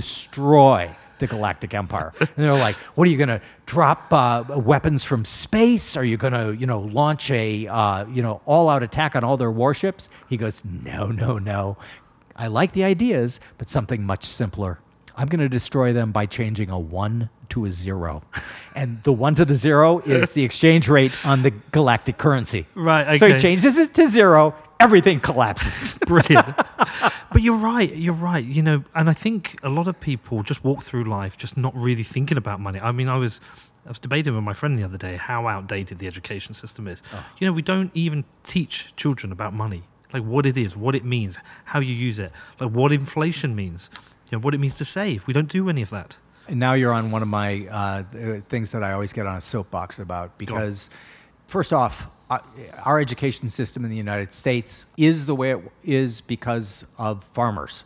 destroy the Galactic Empire." And they're like, "What are you going to drop uh, weapons from space? Are you going to, you know, launch a uh, you know all-out attack on all their warships?" He goes, "No, no, no. I like the ideas, but something much simpler. I'm going to destroy them by changing a one to a zero. And the one to the zero is the exchange rate on the galactic currency." Right, So he okay. changes it to zero. Everything collapses. Brilliant. But you're right. You're right. You know, and I think a lot of people just walk through life just not really thinking about money. I mean, I was I was debating with my friend the other day how outdated the education system is. Oh. You know, we don't even teach children about money, like what it is, what it means, how you use it, like what inflation means, you know, what it means to save. We don't do any of that. And now you're on one of my uh, things that I always get on a soapbox about, because first off, uh, our education system in the United States is the way it is because of farmers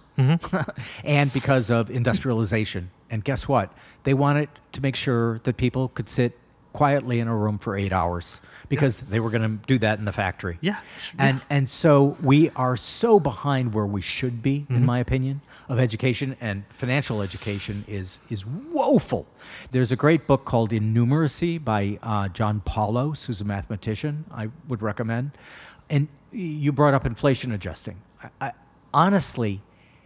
and because of industrialization. And guess what? They wanted to make sure that people could sit quietly in a room for eight hours because they were going to do that in the factory. Yeah. And and so we are so behind where we should be, in my opinion, of education, and financial education is is woeful. There's a great book called Innumeracy by uh, John Paulos, who's a mathematician. I would recommend. And you brought up inflation adjusting. I, I, honestly,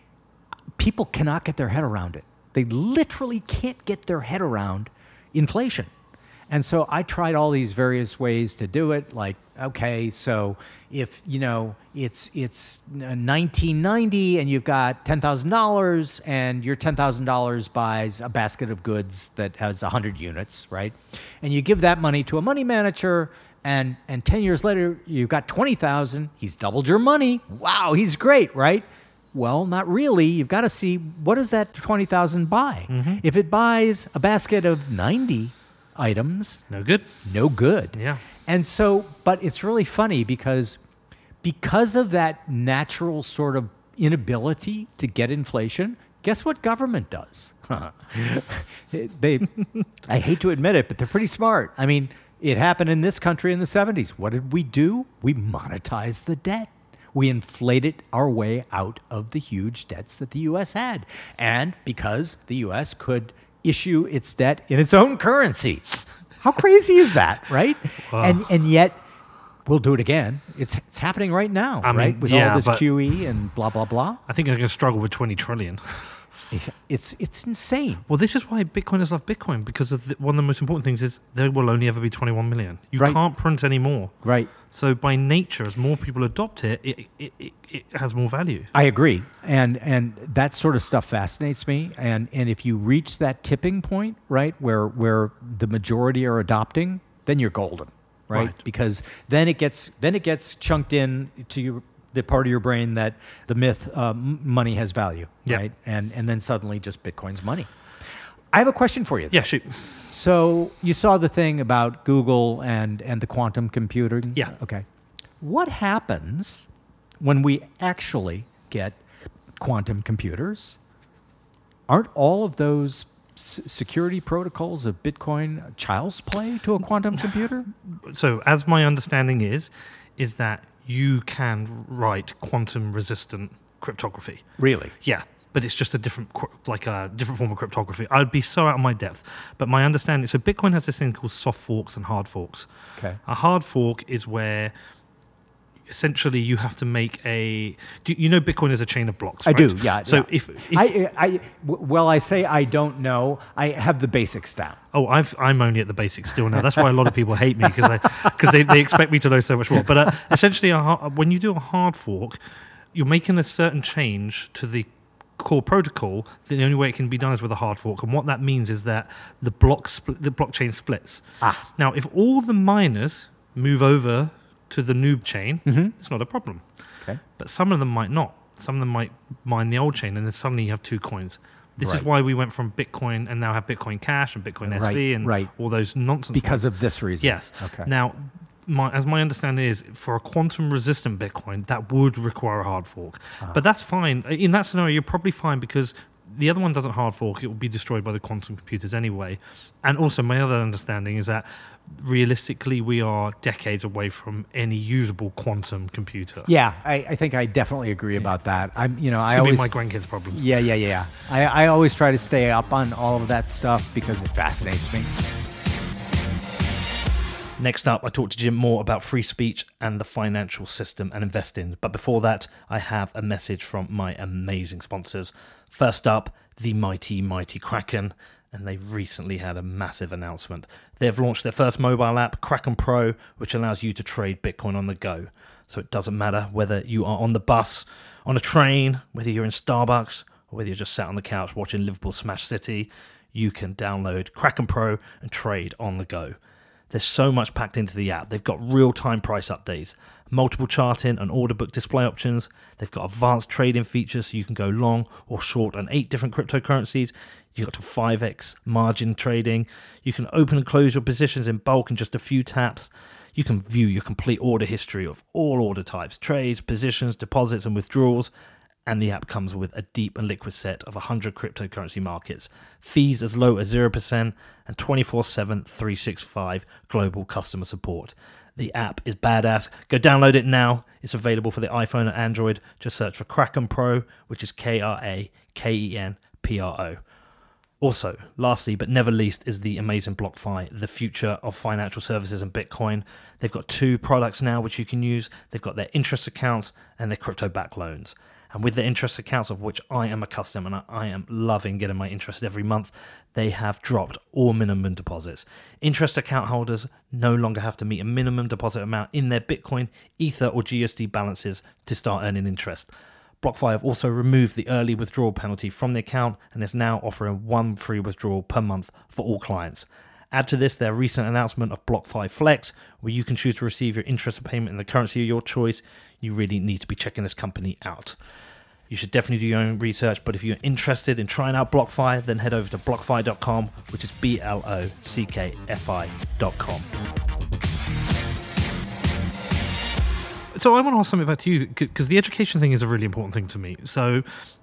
people cannot get their head around it. They literally can't get their head around inflation. And so I tried all these various ways to do it. Like, okay, so if, you know, it's it's nineteen ninety and you've got ten thousand dollars and your ten thousand dollars buys a basket of goods that has one hundred units, right? And you give that money to a money manager, and and ten years later, you've got twenty thousand. He's doubled your money. Wow, he's great, right? Well, not really. You've got to see, what does that twenty thousand buy? Mm-hmm. If it buys a basket of ninety items, No good. no good. Yeah. And so, but it's really funny because because of that natural sort of inability to get inflation, guess what government does? they, I hate to admit it, but they're pretty smart. I mean, it happened in this country in the seventies. What did we do? We monetized the debt. We inflated our way out of the huge debts that the U S had. And because the U S could issue its debt in its own currency. How crazy is that, right? Wow. And and yet, we'll do it again. It's it's happening right now, I mean, right? With yeah, all this but- Q E and blah, blah, blah. I think they're going to struggle with twenty trillion. It's it's insane. Well, this is why Bitcoiners love Bitcoin, because of the, one of the most important things is there will only ever be twenty-one million. You Right. can't print any more. Right. So by nature, as more people adopt it, it, it, it, it has more value. I agree. And and that sort of stuff fascinates me. And and if you reach that tipping point, right, where where the majority are adopting, then you're golden, right? Right. Because then it gets then it gets chunked in to your, the part of your brain that the myth uh, m- money has value, Yeah. right? And and then suddenly just Bitcoin's money. I have a question for you. Yeah, shoot. So you saw the thing about Google and, and the quantum computing? Yeah. Okay. What happens when we actually get quantum computers? Aren't all of those s- security protocols of Bitcoin child's play to a quantum computer? So as my understanding is, is that you can write quantum-resistant cryptography. Really? Yeah, but it's just a different, cr- like a different form of cryptography. I'd be so out of my depth. But my understanding, so Bitcoin has this thing called soft forks and hard forks. Okay. A hard fork is where essentially you have to make a. Do you know Bitcoin is a chain of blocks? I Right? do, yeah. So yeah. if, if I, I, w- well, I say I don't know. I have the basics down. Oh, I've, I'm only at the basics still now. That's why a lot of people hate me, because because they, they expect me to know so much more. But uh, essentially, a, har- when you do a hard fork, you're making a certain change to the core protocol. The only way it can be done is with a hard fork, and what that means is that the block spl- the blockchain splits. Ah. Now, if all the miners move over to the new chain, it's not a problem. Okay. But some of them might not. Some of them might mine the old chain, and then suddenly you have two coins. This Right. is why we went from Bitcoin and now have Bitcoin Cash and Bitcoin S V Right, and right. all those nonsense. Because ones. of this reason. Yes. Okay. Now, my, as my understanding is, for a quantum-resistant Bitcoin, that would require a hard fork. Ah. But that's fine. In that scenario, you're probably fine because the other one doesn't hard fork. It will be destroyed by the quantum computers anyway. And also, my other understanding is that realistically, we are decades away from any usable quantum computer. Yeah, I, I think I definitely agree about that. I'm, you know, It's I going to always be my grandkids' problems. Yeah, yeah, yeah. I, I always try to stay up on all of that stuff because it fascinates me. Next up, I talked to Jim Moore about free speech and the financial system and investing. But before that, I have a message from my amazing sponsors. First up, the mighty, mighty Kraken. And they've recently had a massive announcement. They've launched their first mobile app, Kraken Pro, which allows you to trade Bitcoin on the go. So it doesn't matter whether you are on the bus, on a train, whether you're in Starbucks, or whether you're just sat on the couch watching Liverpool smash City, you can download Kraken Pro and trade on the go. There's so much packed into the app. They've got real-time price updates, multiple charting and order book display options. They've got advanced trading features so you can go long or short on eight different cryptocurrencies. You've got to five x margin trading. You can open and close your positions in bulk in just a few taps. You can view your complete order history of all order types, trades, positions, deposits, and withdrawals. And the app comes with a deep and liquid set of one hundred cryptocurrency markets, fees as low as zero percent, and twenty-four seven, three sixty-five global customer support. The app is badass. Go download it now. It's available for the iPhone and Android. Just search for Kraken Pro, which is K R A K E N P R O. Also, lastly but never least, is the amazing BlockFi, the future of financial services and Bitcoin. They've got two products now which you can use. They've got their interest accounts and their crypto-backed loans. And with the interest accounts, of which I am a customer and I am loving getting my interest every month, they have dropped all minimum deposits. Interest account holders no longer have to meet a minimum deposit amount in their Bitcoin, Ether, or G U S D balances to start earning interest. BlockFi have also removed the early withdrawal penalty from the account and is now offering one free withdrawal per month for all clients. Add to this their recent announcement of BlockFi Flex, where you can choose to receive your interest payment in the currency of your choice. You really need to be checking this company out. You should definitely do your own research, but if you're interested in trying out BlockFi, then head over to blockfi dot com, which is B L O C K F I dot com. So I want to ask something back to you, because the education thing is a really important thing to me. So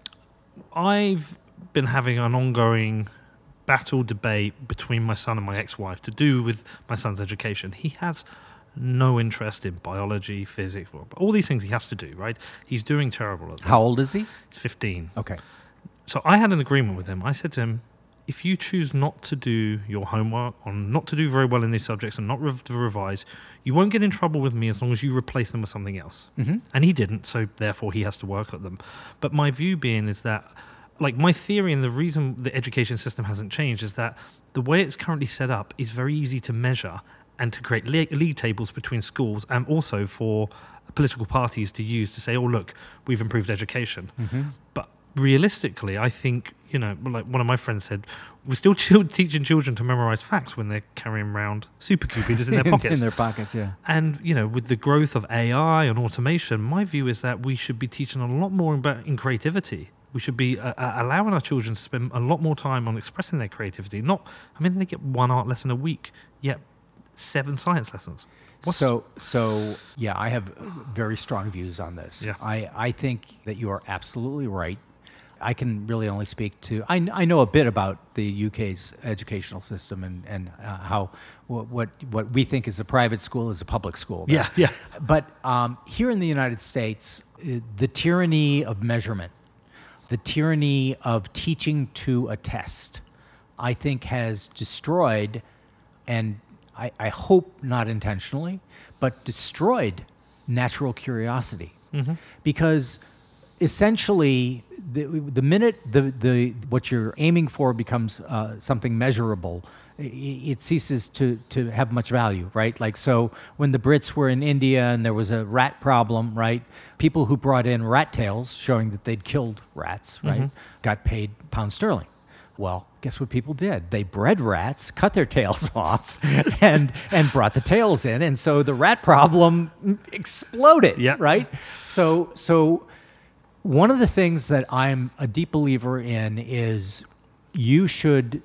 I've been having an ongoing battle debate between my son and my ex-wife to do with my son's education. He has no interest in biology, physics, all these things he has to do, right? He's doing terrible at them. How old is he? He's fifteen. Okay. So I had an agreement with him. I said to him, if you choose not to do your homework or not to do very well in these subjects and not rev- to revise, you won't get in trouble with me as long as you replace them with something else. Mm-hmm. And he didn't, so therefore he has to work at them. But my view being is that, like, my theory and the reason the education system hasn't changed is that the way it's currently set up is very easy to measure and to create le- league tables between schools, and also for political parties to use to say, oh, look, we've improved education. Mm-hmm. But realistically, I think, you know, like one of my friends said, we're still ch- teaching children to memorize facts when they're carrying around supercomputers in their pockets. in their pockets, yeah. And, you know, with the growth of A I and automation, my view is that we should be teaching a lot more about in creativity. We should be uh, uh, allowing our children to spend a lot more time on expressing their creativity. Not, I mean, they get one art lesson a week, yet seven science lessons. What's So, so yeah, I have very strong views on this. Yeah. I, I think that you are absolutely right. I can really only speak to, I, I know a bit about the U K's educational system and, and uh, how what, what what we think is a private school is a public school. Yeah, yeah. But um, here in the United States, uh, the tyranny of measurement, the tyranny of teaching to a test, I think has destroyed, and I, I hope not intentionally, but destroyed natural curiosity. Mm-hmm. Because essentially, the, the minute the, the what you're aiming for becomes uh, something measurable, it, it ceases to, to have much value, right? Like, so when the Brits were in India and there was a rat problem, right? People who brought in rat tails showing that they'd killed rats, right, mm-hmm. got paid pounds sterling. Well, guess what people did? They bred rats, cut their tails off, and and brought the tails in, and so the rat problem exploded. Yeah. Right. So so one of the things that I'm a deep believer in is you should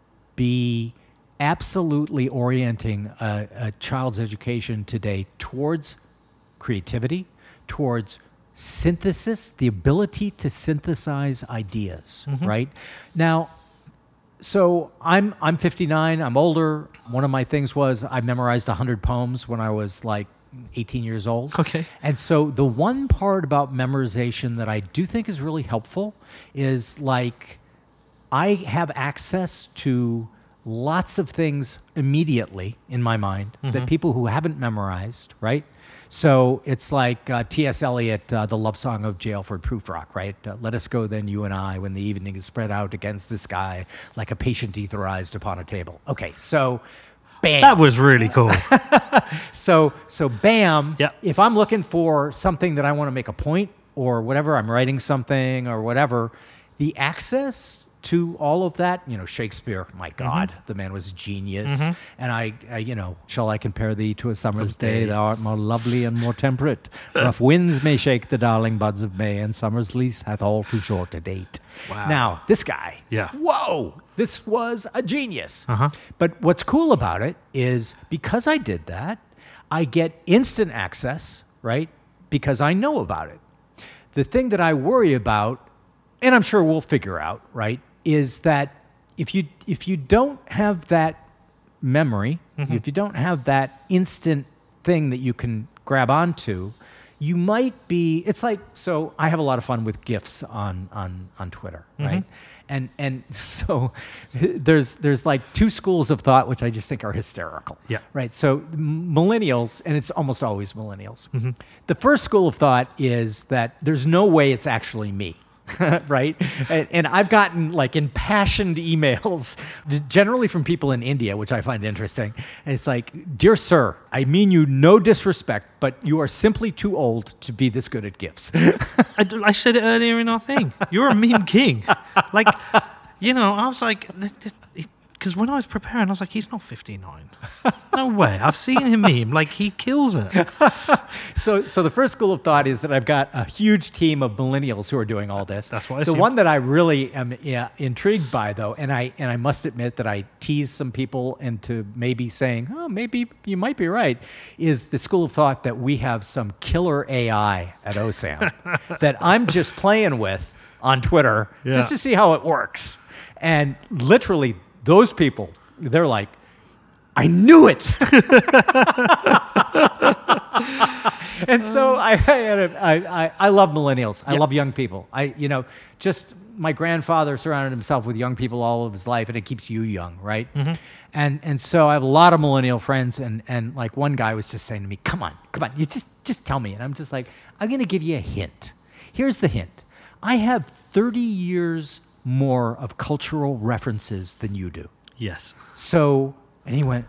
be absolutely orienting a, a child's education today towards creativity, towards synthesis, the ability to synthesize ideas. Mm-hmm. Right now. So I'm I'm fifty-nine. I'm older. One of my things was I memorized one hundred poems when I was like eighteen years old. Okay. And so the one part about memorization that I do think is really helpful is, like, I have access to lots of things immediately in my mind mm-hmm. that people who haven't memorized, right? So it's like uh, T S. Eliot, uh, the love song of J. Alfred Prufrock, right? Uh, Let us go then, you and I, when the evening is spread out against the sky, like a patient etherized upon a table. Okay, so bam. That was really cool. so, so bam, yep. If I'm looking for something that I want to make a point or whatever, I'm writing something or whatever, the access to all of that, you know, Shakespeare, my God, mm-hmm. the man was a genius. Mm-hmm. And I, I, you know, shall I compare thee to a summer's day? day? Thou art more lovely and more temperate. Rough winds may shake the darling buds of May, and summer's lease hath all too short a date. Wow. Now, this guy, yeah. whoa, this was a genius. Uh-huh. But what's cool about it is because I did that, I get instant access, right? Because I know about it. The thing that I worry about, and I'm sure we'll figure out, right, is that if you if you don't have that memory, mm-hmm. if you don't have that instant thing that you can grab onto, you might be, it's like, so I have a lot of fun with GIFs on on, on Twitter, mm-hmm. right? And and so there's there's like two schools of thought which I just think are hysterical. Yeah. Right. So millennials, and it's almost always millennials. Mm-hmm. The first school of thought is that there's no way it's actually me. Right? And, and I've gotten like impassioned emails, generally from people in India, which I find interesting. And it's like, dear sir, I mean you no disrespect, but you are simply too old to be this good at GIFs. I, I said it earlier in our thing. You're a meme king. Like, you know, I was like, because when I was preparing, I was like, he's not fifty-nine. No way. I've seen him meme. Like, he kills it. So, so the first school of thought is that I've got a huge team of millennials who are doing all this. That's what I The assume. one that I really am yeah, intrigued by, though, and I and I must admit that I tease some people into maybe saying, "Oh, maybe you might be right," is the school of thought that we have some killer A I at O S A M that I'm just playing with on Twitter Yeah. just to see how it works. And literally, those people, they're like, I knew it. And so I, I, had a- I, I, I love millennials. I Yep. love young people. I, you know, just my grandfather surrounded himself with young people all of his life, and it keeps you young, right? And and so I have a lot of millennial friends, and and like one guy was just saying to me, "Come on, come on, you just just tell me." And I'm just like, I'm going to give you a hint. Here's the hint. I have thirty years more of cultural references than you do. Yes. So, and he went,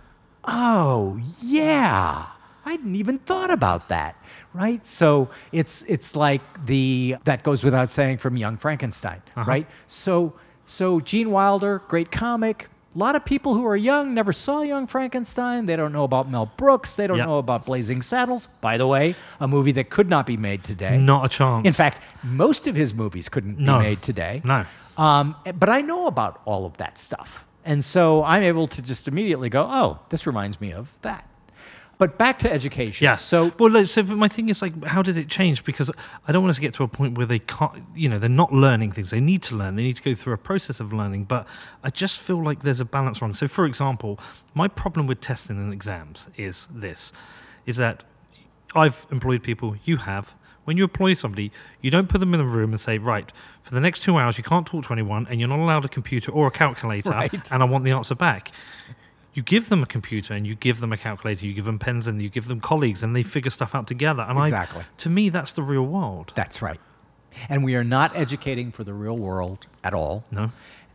"Oh, yeah. I hadn't even thought about that." Right? So, it's it's like the that goes without saying from Young Frankenstein, Uh-huh. right? So, so Gene Wilder, great comic. A lot of people who are young never saw Young Frankenstein. They don't know about Mel Brooks. They don't Yep. know about Blazing Saddles. By the way, a movie that could not be made today. Not a chance. In fact, most of his movies couldn't No. be made today. No. Um, but I know about all of that stuff. And so I'm able to just immediately go, oh, this reminds me of that. But back to education. Yeah. So, well, like, so but my thing is like, how does it change? Because I don't want us to get to a point where they can't, you know, they're not learning things. They need to learn. They need to go through a process of learning. But I just feel like there's a balance wrong. So, for example, my problem with testing and exams is this: is that I've employed people. You have. When you employ somebody, you don't put them in a room and say, right, for the next two hours, you can't talk to anyone, and you're not allowed a computer or a calculator, Right. and I want the answer back. You give them a computer and you give them a calculator, you give them pens and you give them colleagues, and they figure stuff out together. And Exactly. I, to me, that's the real world. that's right. And we are not educating for the real world at all. No.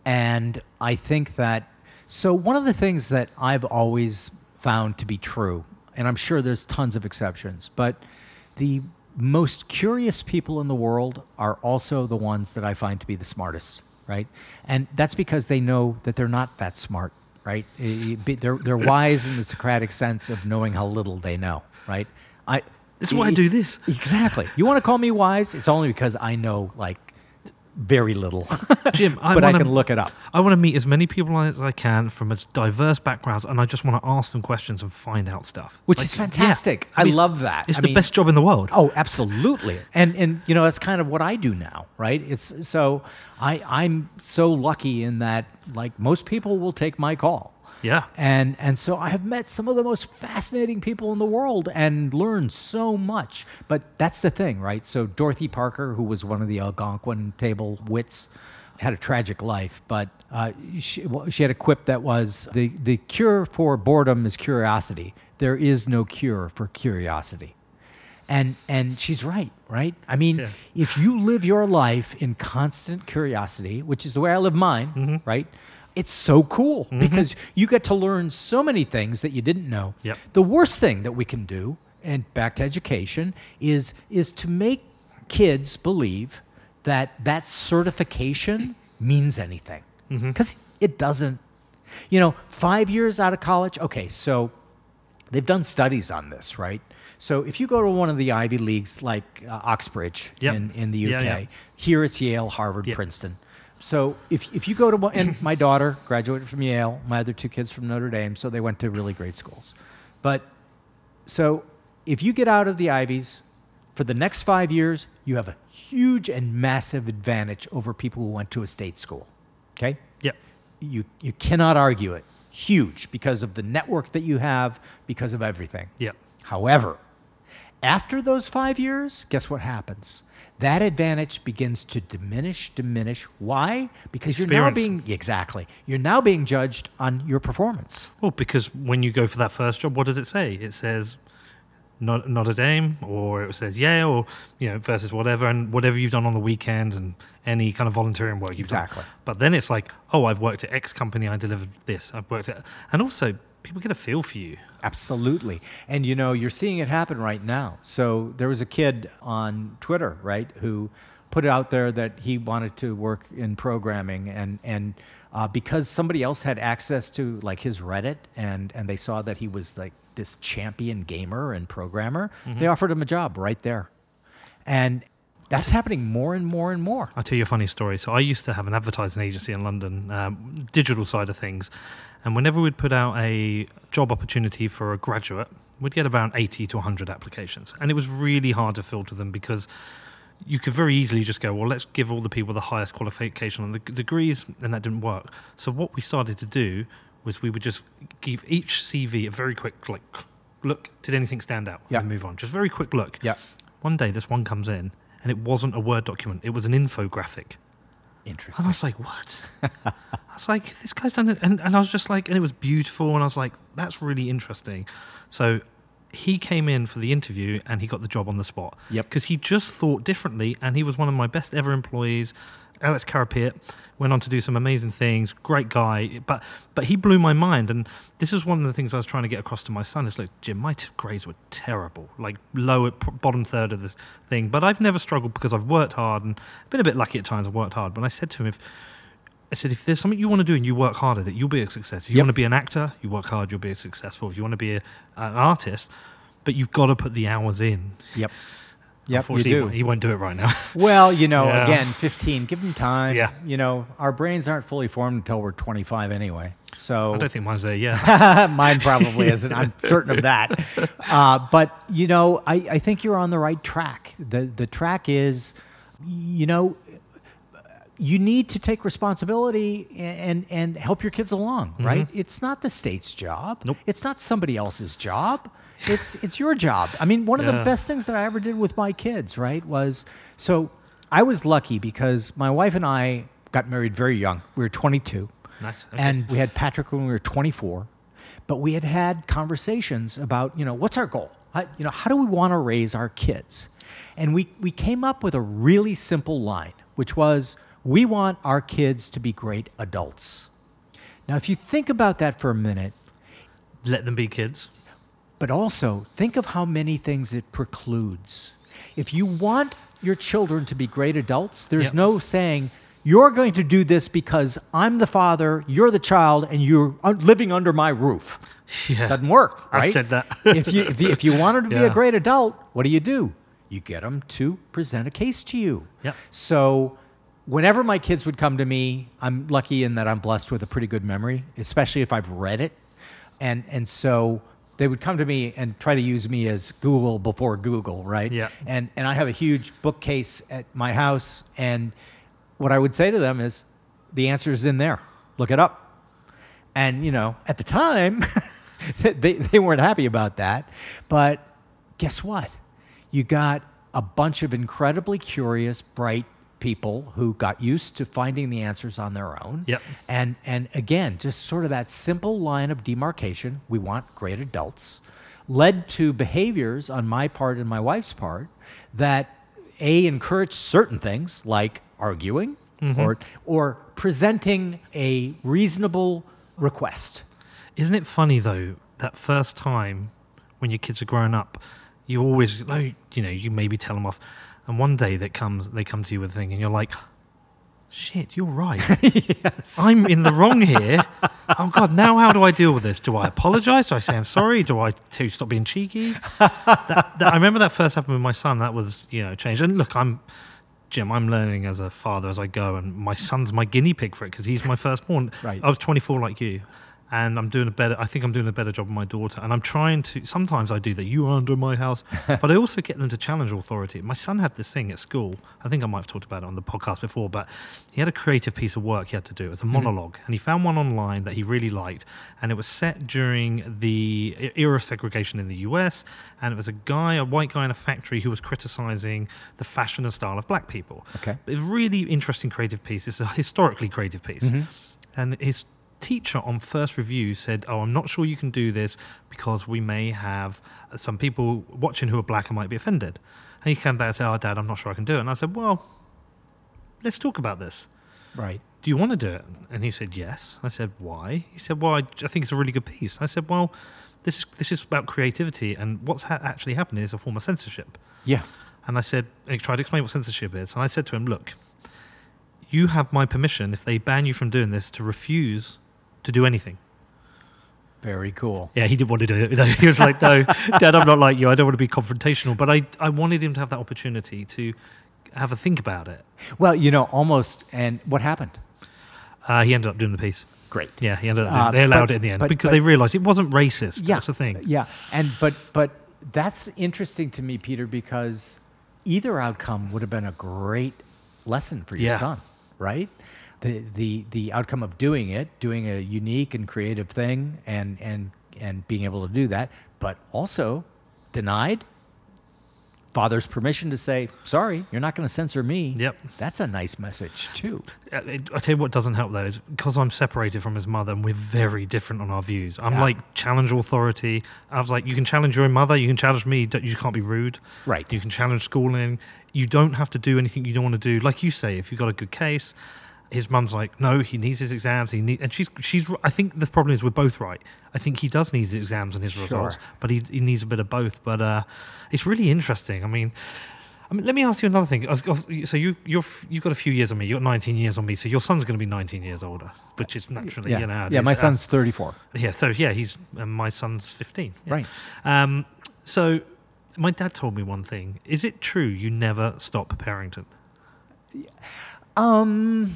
And I think that, so one of the things that I've always found to be true, and I'm sure there's tons of exceptions, but the most curious people in the world are also the ones that I find to be the smartest, right? And that's because they know that they're not that smart, right? Eh, eh, They're, they're wise in the Socratic sense of knowing how little they know, right? I, This is why I do this. Exactly. You want to call me wise? It's only because I know, like, very little. Jim, I but I wanna- can look it up. I want to meet as many people as I can from as diverse backgrounds, and I just want to ask them questions and find out stuff. Which Like, is fantastic. yeah. I mean, love that. It's I the mean- best job in the world. Oh, absolutely. And and you know, that's kind of what I do now, right? It's so I I'm so lucky in that like most people will take my call. Yeah. And and so I have met some of the most fascinating people in the world and learned so much. But that's the thing, right? So Dorothy Parker, who was one of the Algonquin table wits, had a tragic life, but uh, she, well, she had a quip that was the, the cure for boredom is curiosity. There is no cure for curiosity. And and she's right, right? I mean, Yeah. if you live your life in constant curiosity, which is the way I live mine, Mm-hmm. right? It's so cool because you get to learn so many things that you didn't know. Yep. The worst thing that we can do, and back to education, is is to make kids believe that that certification means anything because it doesn't. You know, five years out of college. Okay, so they've done studies on this, right? So if you go to one of the Ivy Leagues like uh, Oxbridge Yep. in, in the U K, Yeah, yeah. here it's Yale, Harvard, Yep. Princeton. So if, if you go to one, and my daughter graduated from Yale, my other two kids from Notre Dame, so they went to really great schools. But so if you get out of the Ivies, for the next five years, you have a huge and massive advantage over people who went to a state school. Okay? Yep. You you cannot argue it. Huge because of the network that you have, because of everything. Yep. However, after those five years, guess what happens? That advantage begins to diminish, diminish. Why? Because you're now Experience. being, exactly, you're now being judged on your performance. Well, because when you go for that first job, what does it say? It says Not- Notre Dame, or it says Yale, or you know, versus whatever, and whatever you've done on the weekend, and any kind of volunteering work you've Exactly. done. But then it's like, oh, I've worked at X company, I delivered this. I've worked at, and also people get a feel for you. Absolutely. And, you know, you're seeing it happen right now. So there was a kid on Twitter, right, who put it out there that he wanted to work in programming. And, and uh, because somebody else had access to, like, his Reddit, and, and they saw that he was, like, this champion gamer and programmer, mm-hmm. they offered him a job right there. And that's happening more and more and more. I'll tell you a funny story. So I used to have an advertising agency in London, um, digital side of things. And whenever we'd put out a job opportunity for a graduate, we'd get about eighty to one hundred applications. And it was really hard to filter them because you could very easily just go, well, let's give all the people the highest qualification on the degrees, and that didn't work. So what we started to do was we would just give each C V a very quick, like, look, did anything stand out? Yeah. And move on. Just very quick look. Yeah. One day this one comes in, and it wasn't a Word document. It was an infographic. Interesting. And I was like, what? I was like, this guy's done it. And, and I was just like, and it was beautiful. And I was like, that's really interesting. So he came in for the interview and he got the job on the spot. Yep. Because he just thought differently. And he was one of my best ever employees. Alex Carapiet went on to do some amazing things. Great guy. But but he blew my mind. And this is one of the things I was trying to get across to my son. Is like, Jim, my t- grades were terrible. Like low at p- bottom third of this thing. But I've never struggled because I've worked hard and been a bit lucky at times. I've worked hard. But I said to him, if I said, if there's something you want to do and you work hard at it, you'll be a success. If you Yep. want to be an actor, you work hard, you'll be successful. If you want to be a, an artist, but you've got to put the hours in. Yep. Yep, you Unfortunately, do. He won't, he won't do it right now. Well, you know, Yeah. again, fifteen, give them time. Yeah. You know, our brains aren't fully formed until we're twenty-five anyway. So I don't think mine's there yet. mine probably isn't. I'm certain of that. Uh, but, you know, I, I think you're on the right track. The, the track is, you know, you need to take responsibility and, and help your kids along, right? It's not the state's job. Nope. It's not somebody else's job. It's it's your job. I mean, one of the Yeah. best things that I ever did with my kids, right, was so I was lucky because my wife and I got married very young. We were twenty-two. Nice. Okay. And we had Patrick when we were twenty-four. But we had had conversations about, you know, what's our goal? How, you know, how do we want to raise our kids? And we, we came up with a really simple line, which was, we want our kids to be great adults. Now, if you think about that for a minute, Let them be kids. but also think of how many things it precludes. If you want your children to be great adults, there's Yep. no saying, you're going to do this because I'm the father, you're the child, and you're un- living under my roof. Yeah. Doesn't work, I've right? said that. if you if you if you want them to be Yeah. a great adult, what do you do? You get them to present a case to you. Yep. So whenever my kids would come to me, I'm lucky in that I'm blessed with a pretty good memory, especially if I've read it. And and so they would come to me and try to use me as Google before Google, right? Yeah. And and I have a huge bookcase at my house, and what I would say to them is, the answer is in there. Look it up. And, you know, at the time, they, they weren't happy about that. But guess what? You got a bunch of incredibly curious, bright people who got used to finding the answers on their own. Yep. And, and again, just sort of that simple line of demarcation, we want great adults, led to behaviors on my part and my wife's part that, A, encouraged certain things like arguing or or presenting a reasonable request. Isn't it funny, though, that first time when your kids are growing up, you always, like, you know, you maybe tell them off, and one day that comes, they come to you with a thing, and you're like, shit, you're right. Yes. I'm in the wrong here. Oh, God, now how do I deal with this? Do I apologize? Do I say I'm sorry? Do I tell you stop being cheeky? that, that, I remember that first happened with my son. That was, you know, changed. And look, I'm, Jim, I'm learning as a father as I go, and my son's my guinea pig for it because he's my firstborn. Right. I was twenty-four like you, and I'm doing a better, I think I'm doing a better job with my daughter, and I'm trying to, sometimes I do that, you are under my house, but I also get them to challenge authority. My son had this thing at school, I think I might have talked about it on the podcast before, but he had a creative piece of work he had to do. It was a monologue, and he found one online that he really liked, and it was set during the era of segregation in the U S, and it was a guy, a white guy in a factory who was criticizing the fashion and style of black people. Okay. It's a really interesting creative piece. It's a historically creative piece. And his teacher on first review said, oh, I'm not sure you can do this because we may have some people watching who are black and might be offended. And he came back and said, oh, Dad, I'm not sure I can do it. And I said, well, let's talk about this. Right. do you want to do it? And he said, yes. I said, why? He said, well, I, I think it's a really good piece. I said, well, this is, this is about creativity, and what's ha- actually happening is a form of censorship. Yeah. And I said, and he tried to explain what censorship is. And I said to him, look, you have my permission, if they ban you from doing this, to refuse to do anything. Very cool. Yeah, he didn't want to do it. He was like, no, Dad, I'm not like you. I don't want to be confrontational. But I, I wanted him to have that opportunity to have a think about it. Well, you know, almost. And what happened? Uh, he ended up doing the piece. Great. Yeah, he ended up. Uh, they allowed but- it in the end but- because but- they realised it wasn't racist. Yeah, That's the thing. Yeah, and but but that's interesting to me, Peter, because either outcome would have been a great lesson for your Yeah. son, right? The the the outcome of doing it, doing a unique and creative thing, and and and being able to do that, but also denied father's permission to say, sorry, you're not going to censor me. Yep. That's a nice message too. Uh, it- I tell you what doesn't help though is because I'm separated from his mother and we're very different on our views. I'm Yeah. like challenge authority. I was like, you can challenge your own mother, you can challenge me. don't- You can't be rude. Right. You can challenge schooling. You don't have to do anything you don't want to do. Like you say, if you've got a good case, his mum's like, no, he needs his exams. He need, and she's she's. I think the problem is we're both right. I think he does need his exams and his results, but he he needs a bit of both. But uh, it's really interesting. I mean. I mean, let me ask you another thing. I was- I was- So you, you're, f- you've got a few years on me. You've got nineteen years on me. So your son's going to be nineteen years older, which is naturally, Yeah, you know. how it yeah. is. My Uh, son's thirty-four. yeah, so yeah, he's uh, my son's fifteen. Yeah. Right. Um, so my dad told me one thing. Is it true you never stop parenting? Um.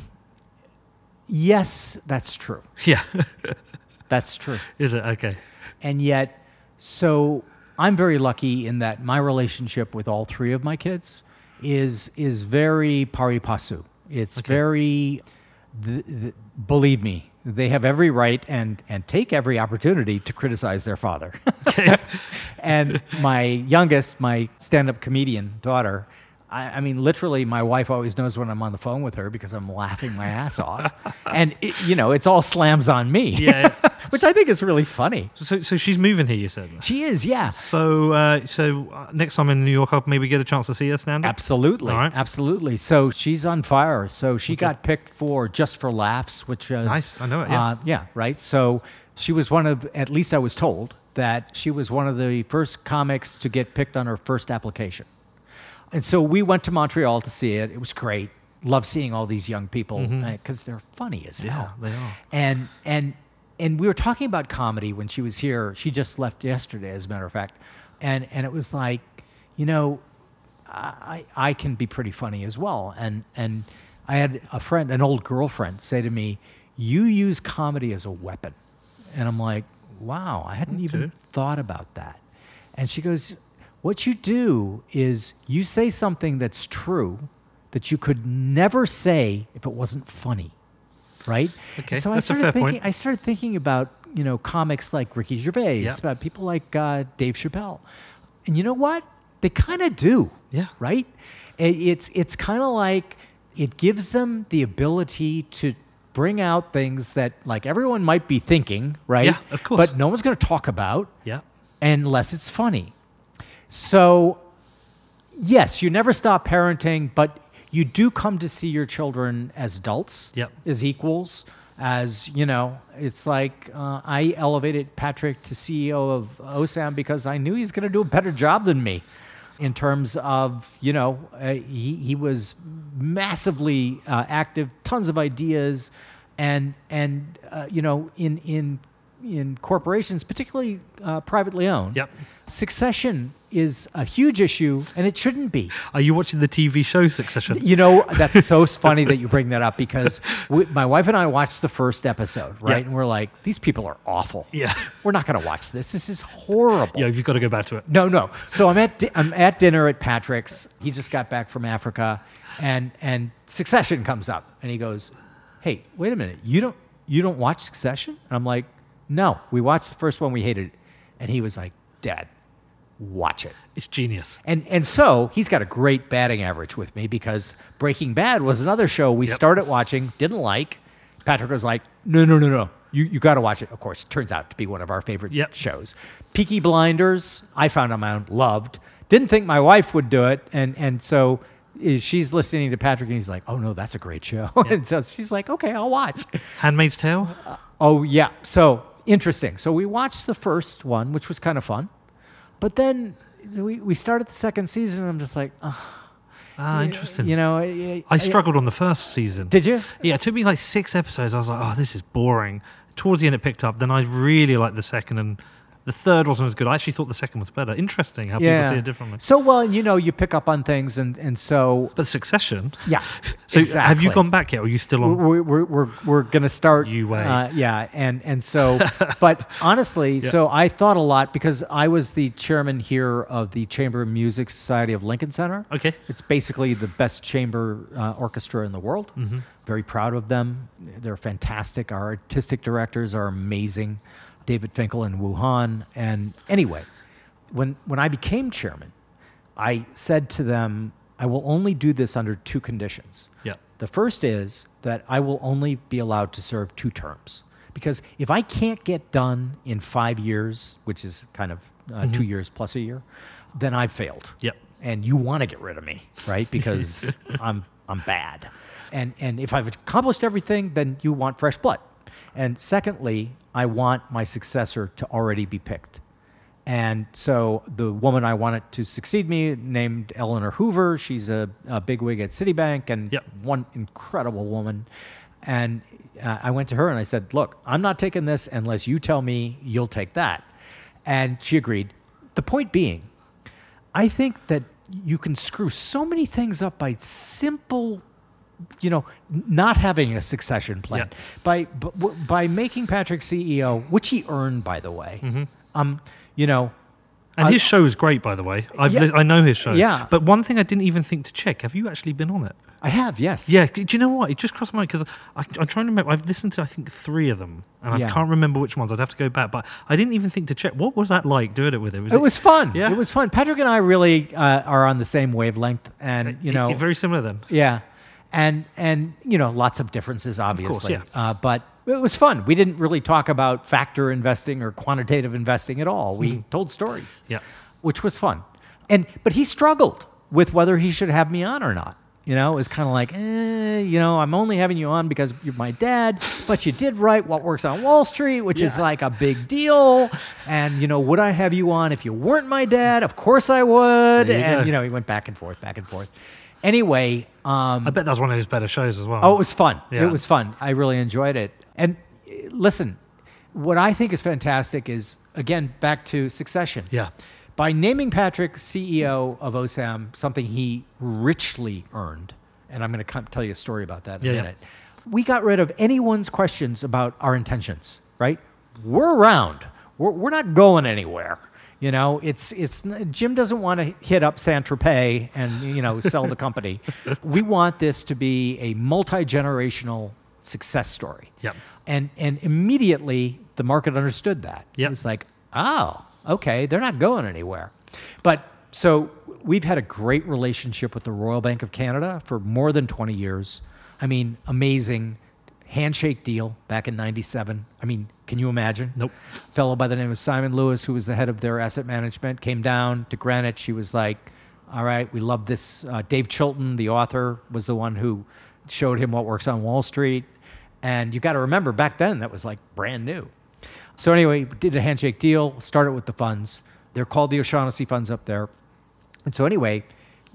Yes, that's true. Yeah. That's true. Is it? Okay. And yet, so I'm very lucky in that my relationship with all three of my kids is is very pari passu. It's Okay. very, th- th- believe me, they have every right and and take every opportunity to criticize their father. Okay. And my youngest, my stand-up comedian daughter, I, I mean, literally, my wife always knows when I'm on the phone with her because I'm laughing my ass off, and it, you know, it's all slams on me. Yeah. Which I think is really funny. So, so she's moving here, you said? She is, yeah. So, uh, so uh, next time in New York, I'll maybe get a chance to see her stand up? Absolutely, All right. absolutely. So she's on fire. So she got picked for Just for Laughs, which was Nice. I know it, yeah. uh, yeah, right. So she was one of, at least I was told that she was one of the first comics to get picked on her first application. And so we went to Montreal to see it. It was great. Love seeing all these young people because they're funny as hell. Mm-hmm. Yeah, they are. And and and we were talking about comedy when she was here. She just left yesterday, as a matter of fact. And and it was like, you know, I I can be pretty funny as well. And and I had a friend, an old girlfriend, say to me, "You use comedy as a weapon." And I'm like, "Wow, I hadn't even Okay. thought about that." And she goes, "What you do is you say something that's true that you could never say if it wasn't funny." Right? Okay, And so I that's a started fair thinking, point. I started thinking about, you know, comics like Ricky Gervais, Yeah. about people like uh, Dave Chappelle. And you know what? They kind of do. Yeah. Right? I- It's it's kind of like it gives them the ability to bring out things that like everyone might be thinking, right? Yeah, of course. But no one's going to talk about Yeah. unless it's funny. So, yes, you never stop parenting, but you do come to see your children as adults, Yep. as equals, as, you know, it's like uh, I elevated Patrick to C E O of O S A M because I knew he's going to do a better job than me in terms of, you know, uh, he, he was massively uh, active, tons of ideas, and, and uh, you know, in, in, in corporations, particularly uh, privately owned, Yep. succession is a huge issue, and it shouldn't be. Are you watching the T V show Succession? You know, that's so funny that you bring that up because we, my wife and I watched the first episode, right? Yeah. And we're like, these people are awful. Yeah. We're not going to watch this. This is horrible. Yeah, you've got to go back to it. No, no. So I'm at di- I'm at dinner at Patrick's. He just got back from Africa, and and Succession comes up, and he goes, "Hey, wait a minute. You don't you don't watch Succession?" And I'm like, "No, we watched the first one. We hated it." And he was like, "Dad, watch it." It's genius. And and so he's got a great batting average with me because Breaking Bad was another show we Yep. started watching, didn't like. Patrick was like, no, no, no, no. You you got to watch it. Of course, it turns out to be one of our favorite Yep. shows. Peaky Blinders, I found on my own, loved. Didn't think my wife would do it. And, and so is she's listening to Patrick and he's like, oh no, that's a great show. And so she's like, okay, I'll watch. Handmaid's Tale? Oh yeah. So interesting. So we watched the first one, which was kind of fun. But then we, we started the second season and I'm just like, oh, Ah, interesting. you know. I, I struggled on the first season. Did you? Yeah, it took me like six episodes. I was like, oh, this is boring. Towards the end, it picked up. Then I really liked the second, and the third wasn't as good. I actually thought the second was better. Interesting how people see it differently. So, well, you know, you pick up on things, and, and so... But Succession? Yeah, So exactly. have you gone back yet, or are you still on? We're, we're, we're, we're going to start... You wait. Uh, yeah, and, and so... but honestly, Yeah. so I thought a lot, because I was the chairman here of the Chamber of Music Society of Lincoln Center. Okay. It's basically the best chamber uh, orchestra in the world. Mm-hmm. Very proud of them. They're fantastic. Our artistic directors are amazing. David Finkel and Wu Han. And anyway, when when I became chairman, I said to them, I will only do this under two conditions. Yeah. The first is that I will only be allowed to serve two terms. Because if I can't get done in five years, which is kind of uh, Mm-hmm. two years plus a year, then I've failed. Yep. And you want to get rid of me, right? Because I'm I'm bad. And and if I've accomplished everything, then you want fresh blood. And secondly, I want my successor to already be picked. And so the woman I wanted to succeed me named Eleanor Hoover. She's a, a bigwig at Citibank and Yep. one incredible woman. And uh, I went to her and I said, look, I'm not taking this unless you tell me you'll take that. And she agreed. The point being, I think that you can screw so many things up by simple, you know, n- not having a succession plan. Yeah. By b- w- by making Patrick C E O, which he earned, by the way. Mm-hmm. Um, you know, And I- his show is great, by the way. I've Yeah. lis- I know his show. Yeah. But one thing I didn't even think to check, have you actually been on it? I have, yes. Yeah, do you know what? It just crossed my mind because I'm trying to remember. I've listened to, I think, three of them, and Yeah. I can't remember which ones. I'd have to go back, but I didn't even think to check. What was that like doing it with him? It was fun. Yeah. It was fun. Patrick and I really uh, are on the same wavelength, and you know, very similar then. yeah, and and you know, lots of differences, obviously. yeah. Uh, but it was fun. We didn't really talk about factor investing or quantitative investing at all. We told stories, Yeah. which was fun. And but he struggled with whether he should have me on or not. You know, it was kind of like, eh, you know, I'm only having you on because you're my dad, but you did write What Works on Wall Street, which is Yeah. like a big deal. And, you know, would I have you on if you weren't my dad? Of course I would. There you And, go. you know, he went back and forth, back and forth. Anyway, um, I bet that was one of his better shows as well. oh, it was fun. Yeah. It was fun. I really enjoyed it. And uh, listen, what I think is fantastic is, again, back to Succession. Yeah. By naming Patrick C E O of O S A M, something he richly earned, and I'm going to come tell you a story about that in Yeah, a yeah. minute, we got rid of anyone's questions about our intentions, right? We're around. We're, we're not going anywhere. You know, it's it's Jim doesn't want to hit up Saint-Tropez and, you know, sell the company. We want this to be a multi-generational success story. Yep. And and immediately the market understood that. Yep. It was like, oh, okay, they're not going anywhere. But so we've had a great relationship with the Royal Bank of Canada for more than twenty years. I mean, amazing handshake deal back in ninety-seven. I mean, can you imagine? Nope. A fellow by the name of Simon Lewis, who was the head of their asset management, came down to Greenwich. He was like, all right, we love this. Uh, Dave Chilton, the author, was the one who showed him What Works on Wall Street. And you got to remember, back then, that was like brand new. So anyway, we did a handshake deal, started with the funds. They're called the O'Shaughnessy funds up there. And so anyway,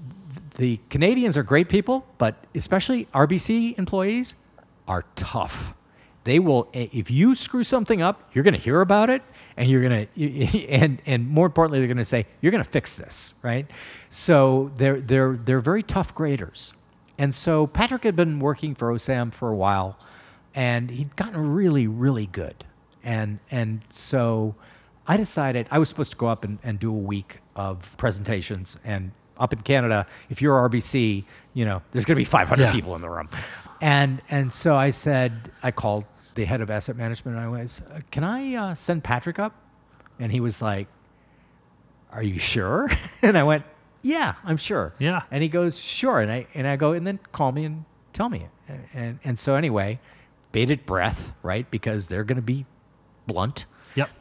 the Canadians are great people, but especially R B C employees are tough. They will, if you screw something up, you're going to hear about it, and you're going to, and and more importantly, they're going to say you're going to fix this, right? So they're they're they're very tough graders. And so Patrick had been working for O S A M for a while, and he'd gotten really really good. And and so I decided I was supposed to go up and, and do a week of presentations. And up in Canada, if you're R B C, you know, there's going to be five hundred Yeah. people in the room. And and so I said, I called the head of asset management, and I was, uh, can I uh, send Patrick up? And he was like, are you sure? And I went, yeah, I'm sure. Yeah. And he goes, sure. And I and I go, and then call me and tell me. And and, and so anyway, bated breath, right? Because they're going to be blunt. Yep.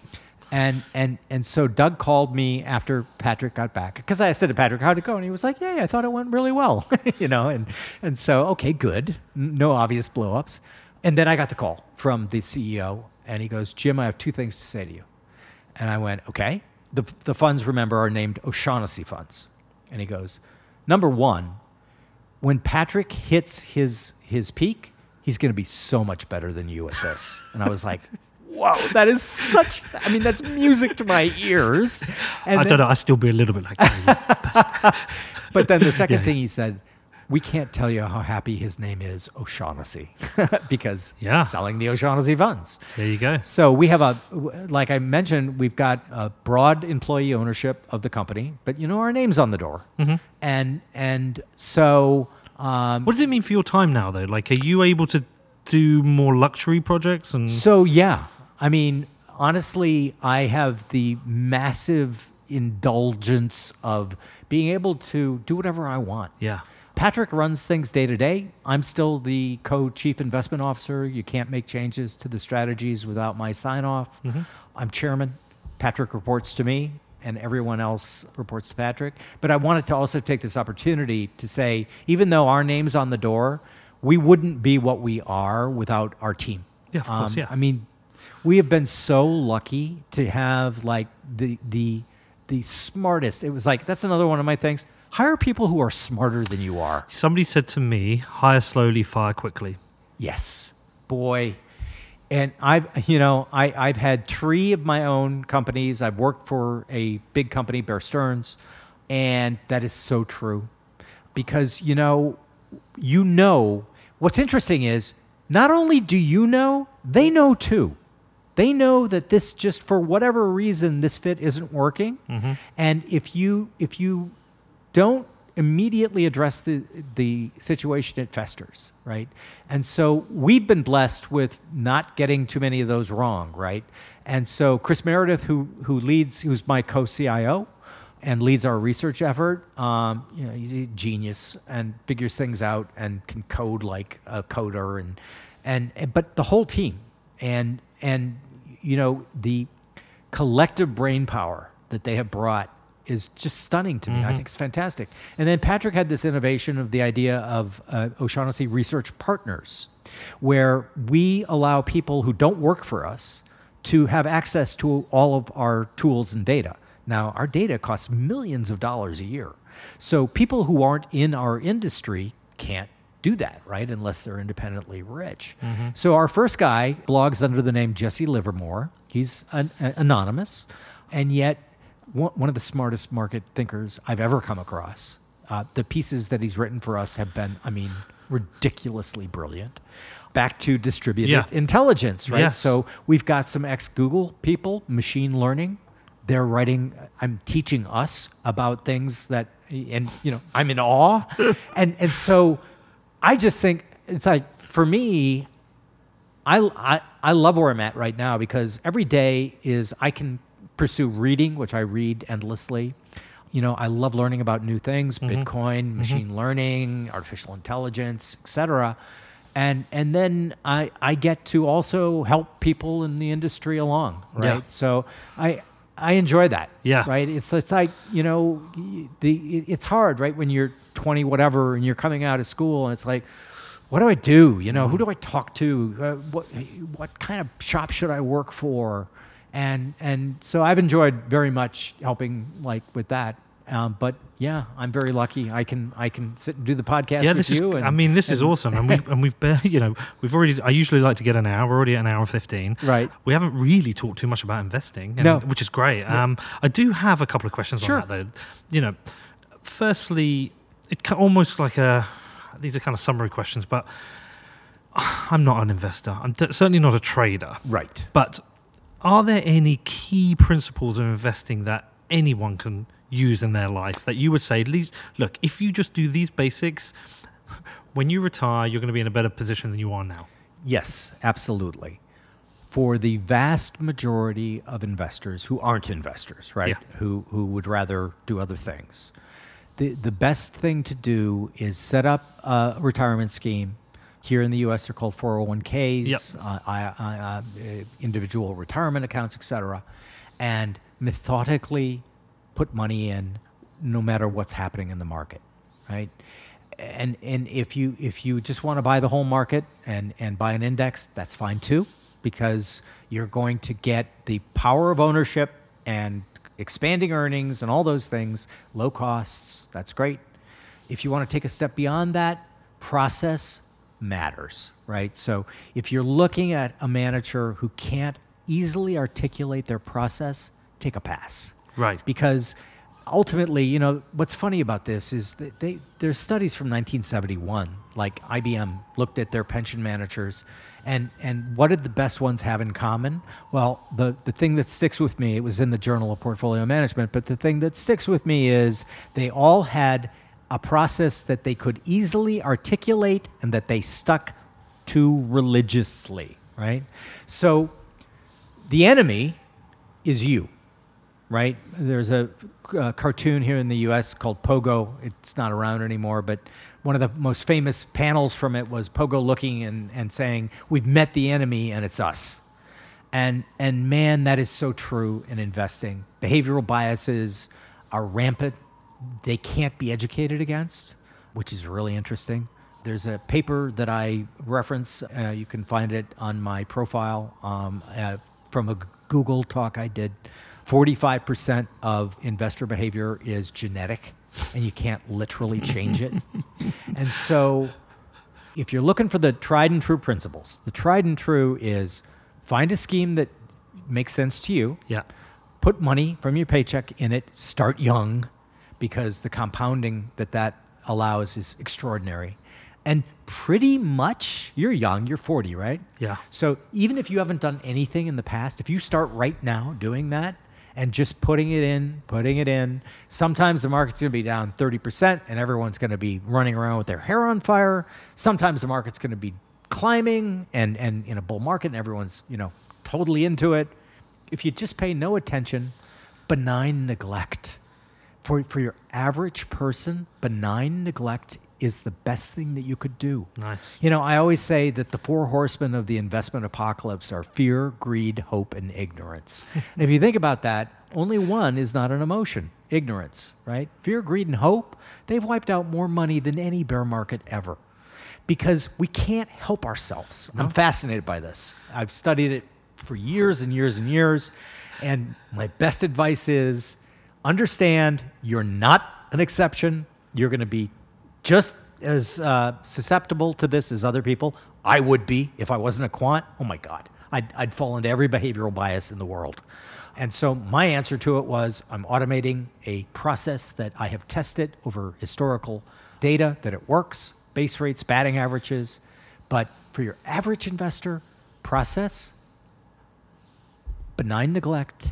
And and and so Doug called me after Patrick got back because I said to Patrick, "How'd it go?" And he was like, "Yeah, I thought it went really well," you know. And and so okay, good, no obvious blow-ups. And then I got the call from the C E O, and he goes, "Jim, I have two things to say to you." And I went, "Okay." The the funds, remember, are named O'Shaughnessy funds. And he goes, "Number one, when Patrick hits his his peak, he's going to be so much better than you at this." And I was like, whoa, that is such, I mean, that's music to my ears. And I then, don't know, I'd still be a little bit like that. but then the second Yeah. thing he said, "We can't tell you how happy his name is, O'Shaughnessy," because Yeah. selling the O'Shaughnessy funds. There you go. So we have a, like I mentioned, we've got a broad employee ownership of the company, but you know, our name's on the door. Mm-hmm. And, and so, um, What does it mean for your time now, though? Like, are you able to do more luxury projects? And so yeah, I mean, honestly, I have the massive indulgence of being able to do whatever I want. yeah, Patrick runs things day to day. I'm still the co-chief investment officer. You can't make changes to the strategies without my sign off. Mm-hmm. I'm chairman. Patrick reports to me, and everyone else reports to Patrick. But I wanted to also take this opportunity to say, even though our name's on the door, we wouldn't be what we are without our team. Yeah, of course, yeah. I mean, we have been so lucky to have like the the the smartest. It was like, that's another one of my things. Hire people who are smarter than you are. somebody said to me, hire slowly, fire quickly. Yes, boy. And I've, you know, I, I've had three of my own companies. I've worked for a big company, Bear Stearns, and that is so true. Because, you know, you know, what's interesting is not only do you know, they know too. They know that this just, for whatever reason, this fit isn't working. Mm-hmm. And if you, if you don't immediately address the the situation, it festers, right? And so we've been blessed with not getting too many of those wrong, right? And so Chris Meredith, who who leads, who's my co-C I O and leads our research effort, um, you know, he's a genius and figures things out and can code like a coder, and and, and but the whole team and and you know, the collective brain power that they have brought is just stunning to me. I think it's fantastic. And then Patrick had this innovation of the idea of uh, O'Shaughnessy Research Partners, where we allow people who don't work for us to have access to all of our tools and data. Now, our data costs millions of dollars a year. So people who aren't in our industry can't do that, right? Unless they're independently rich. Mm-hmm. So our first guy blogs under the name Jesse Livermore. He's an, an anonymous, and yet one, one of the smartest market thinkers I've ever come across. Uh, the pieces that he's written for us have been, I mean, ridiculously brilliant. Back to distributed Yeah. intelligence, right? Yes. So we've got some ex-Google people, machine learning. They're writing, I'm teaching us about things that, and you know, I'm in awe. and and so I just think it's like, for me, I, I I love where I'm at right now because every day is I can pursue reading, which I read endlessly. You know, I love learning about new things, Mm-hmm. Bitcoin, machine learning, artificial intelligence, et cetera. And and then I I get to also help people in the industry along, right? Yeah. So I I enjoy that. Yeah. Right. It's it's like, you know, the it's hard, right? When you're twenty whatever and you're coming out of school and it's like, what do I do? You know, who do I talk to? Uh, what what kind of shop should I work for? And and so I've enjoyed very much helping like with that. Um, but yeah, I'm very lucky. I can I can sit and do the podcast Yeah, with this is. you. And, I mean, this is and- awesome, and we've and we've barely, you know, we've already. I usually like to get an hour. We're already at an hour and fifteen. Right. We haven't really talked too much about investing, and, No. which is great. Um, I do have a couple of questions Sure. on that, though. You know, firstly, it ca- almost like a. These are kind of summary questions, but I'm not an investor. I'm d- certainly not a trader. Right. But are there any key principles of investing that anyone can use in their life that you would say, at least, look, if you just do these basics, when you retire, you're going to be in a better position than you are now? Yes, absolutely. For the vast majority of investors who aren't investors, right? Yeah. Who who would rather do other things. The the best thing to do is set up a retirement scheme. Here in the U S, they're called four oh one k's, Yep. uh, I, I, uh, individual retirement accounts, et cetera. and methodically put money in no matter what's happening in the market, right? And and if you if you just want to buy the whole market and, and buy an index, that's fine too, because you're going to get the power of ownership and expanding earnings and all those things, low costs, that's great. If you want to take a step beyond that, process matters, right? So if you're looking at a manager who can't easily articulate their process, take a pass. Right. Because ultimately, you know, what's funny about this is that they there's studies from nineteen seventy-one, like I B M looked at their pension managers, and and what did the best ones have in common? Well, the, the thing that sticks with me, it was in the Journal of Portfolio Management, but the thing that sticks with me is they all had a process that they could easily articulate and that they stuck to religiously, right? So the enemy is you, right? There's a, a cartoon here in the U S called Pogo. It's not around anymore, but one of the most famous panels from it was Pogo looking and, and saying, we've met the enemy and it's us. And, and man, that is so true in investing. Behavioral biases are rampant. They can't be educated against, which is really interesting. There's a paper that I reference. Uh, you can find it on my profile um, uh, from a Google talk I did. forty-five percent of investor behavior is genetic, and you can't literally change it. And so if you're looking for the tried and true principles, the tried and true is find a scheme that makes sense to you. Yeah. Put money from your paycheck in it. Start young, because the compounding that that allows is extraordinary. And pretty much, you're young, you're forty, right? Yeah. So even if you haven't done anything in the past, if you start right now doing that and just putting it in, putting it in, sometimes the market's going to be down thirty percent and everyone's going to be running around with their hair on fire. Sometimes the market's going to be climbing and, and in a bull market and everyone's, you know, totally into it. If you just pay no attention, benign neglect. For, for your average person, benign neglect is the best thing that you could do. Nice. You know, I always say that the four horsemen of the investment apocalypse are fear, greed, hope, and ignorance. And if you think about that, only one is not an emotion, ignorance, right? Fear, greed, and hope, they've wiped out more money than any bear market ever, because we can't help ourselves. No. I'm fascinated by this. I've studied it for years and years and years, and my best advice is understand you're not an exception. You're going to be just as uh, susceptible to this as other people. I would be if I wasn't a quant. Oh my God, I'd, I'd fall into every behavioral bias in the world. And so my answer to it was I'm automating a process that I have tested over historical data that it works, base rates, batting averages. But for your average investor, process, benign neglect,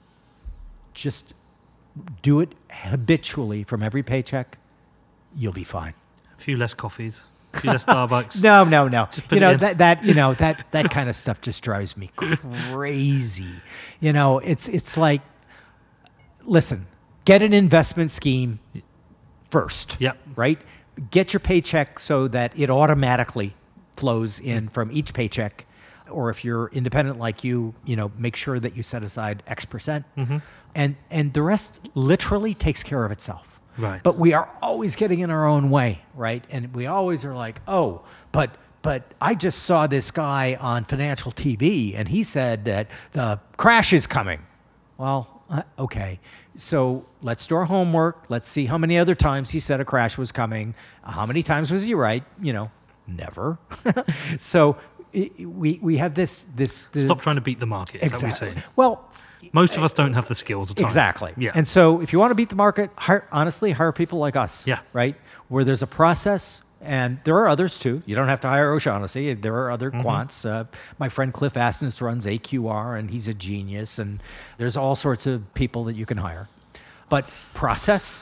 just do it habitually from every paycheck, you'll be fine. A few less coffees, a few less Starbucks. No, no, no. Just put You it know, in. that that you know, that that kind of stuff just drives me crazy. You know, it's it's like, listen, get an investment scheme first. Yep. Right? Get your paycheck so that it automatically flows in from each paycheck. Or if you're independent like you, you know, make sure that you set aside X percent. Mm-hmm. And and the rest literally takes care of itself. Right. But we are always getting in our own way, right? And we always are like, oh, but but I just saw this guy on financial T V and he said that the crash is coming. Well, uh, okay. So let's do our homework. Let's see how many other times he said a crash was coming. How many times was he right? You know, never. So it, we we have this, this this Stop trying to beat the market. Is exactly. that what you're saying? Well, Most of us don't have the skills or time. exactly. Yeah. And so if you want to beat the market, hire, honestly, hire people like us. Yeah. Right? Where there's a process, and there are others too. You don't have to hire O'Shaughnessy. There are other Mm-hmm. quants. Uh, my friend Cliff Aston runs A Q R, and he's a genius. And there's all sorts of people that you can hire. But process,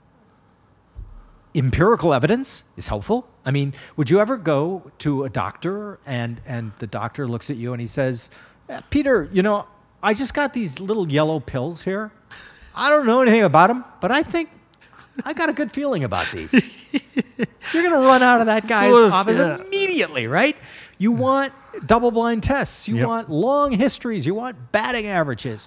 empirical evidence is helpful. I mean, would you ever go to a doctor and, and the doctor looks at you and he says, Peter, you know, I just got these little yellow pills here. I don't know anything about them, but I think I got a good feeling about these. You're going to run out of that guy's course, office yeah. immediately, right? You want double-blind tests. You Yep. want long histories. You want batting averages.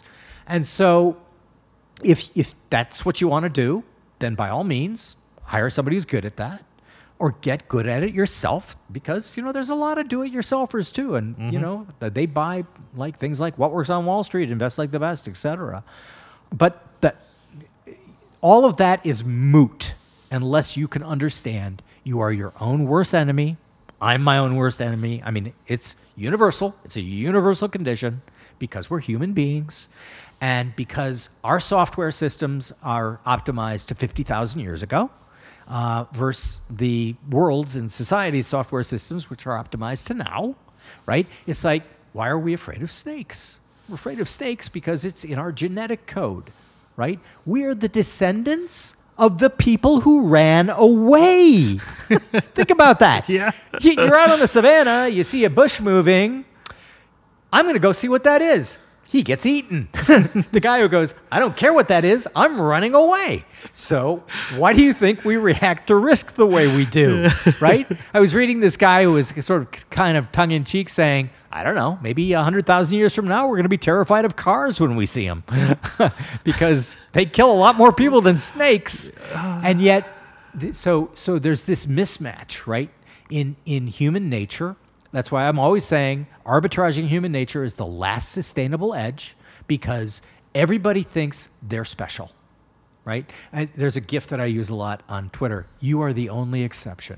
And so if if that's what you want to do, then by all means, hire somebody who's good at that, or get good at it yourself, because, you know, there's a lot of do-it-yourselfers too. And, mm-hmm. you know, they buy like things like What Works on Wall Street, Invest Like the Best, et cetera. But the, all of that is moot unless you can understand you are your own worst enemy. I'm my own worst enemy. I mean, it's universal. It's a universal condition because we're human beings and because our software systems are optimized to fifty thousand years ago uh, versus the world's and society's software systems, which are optimized to now, right? It's like, why are we afraid of snakes? We're afraid of snakes because it's in our genetic code, right? We are the descendants of the people who ran away. Think about that. Yeah. You're out on the savannah, you see a bush moving. I'm going to go see what that is. He gets eaten. The guy who goes, I don't care what that is, I'm running away. So why do you think we react to risk the way we do, right? I was reading this guy who was sort of kind of tongue-in-cheek saying, I don't know, maybe one hundred thousand years from now, we're going to be terrified of cars when we see them because they kill a lot more people than snakes. And yet, so so there's this mismatch, right, in in human nature. That's why I'm always saying arbitraging human nature is the last sustainable edge because everybody thinks they're special, right? I, there's a GIF that I use a lot on Twitter. You are the only exception.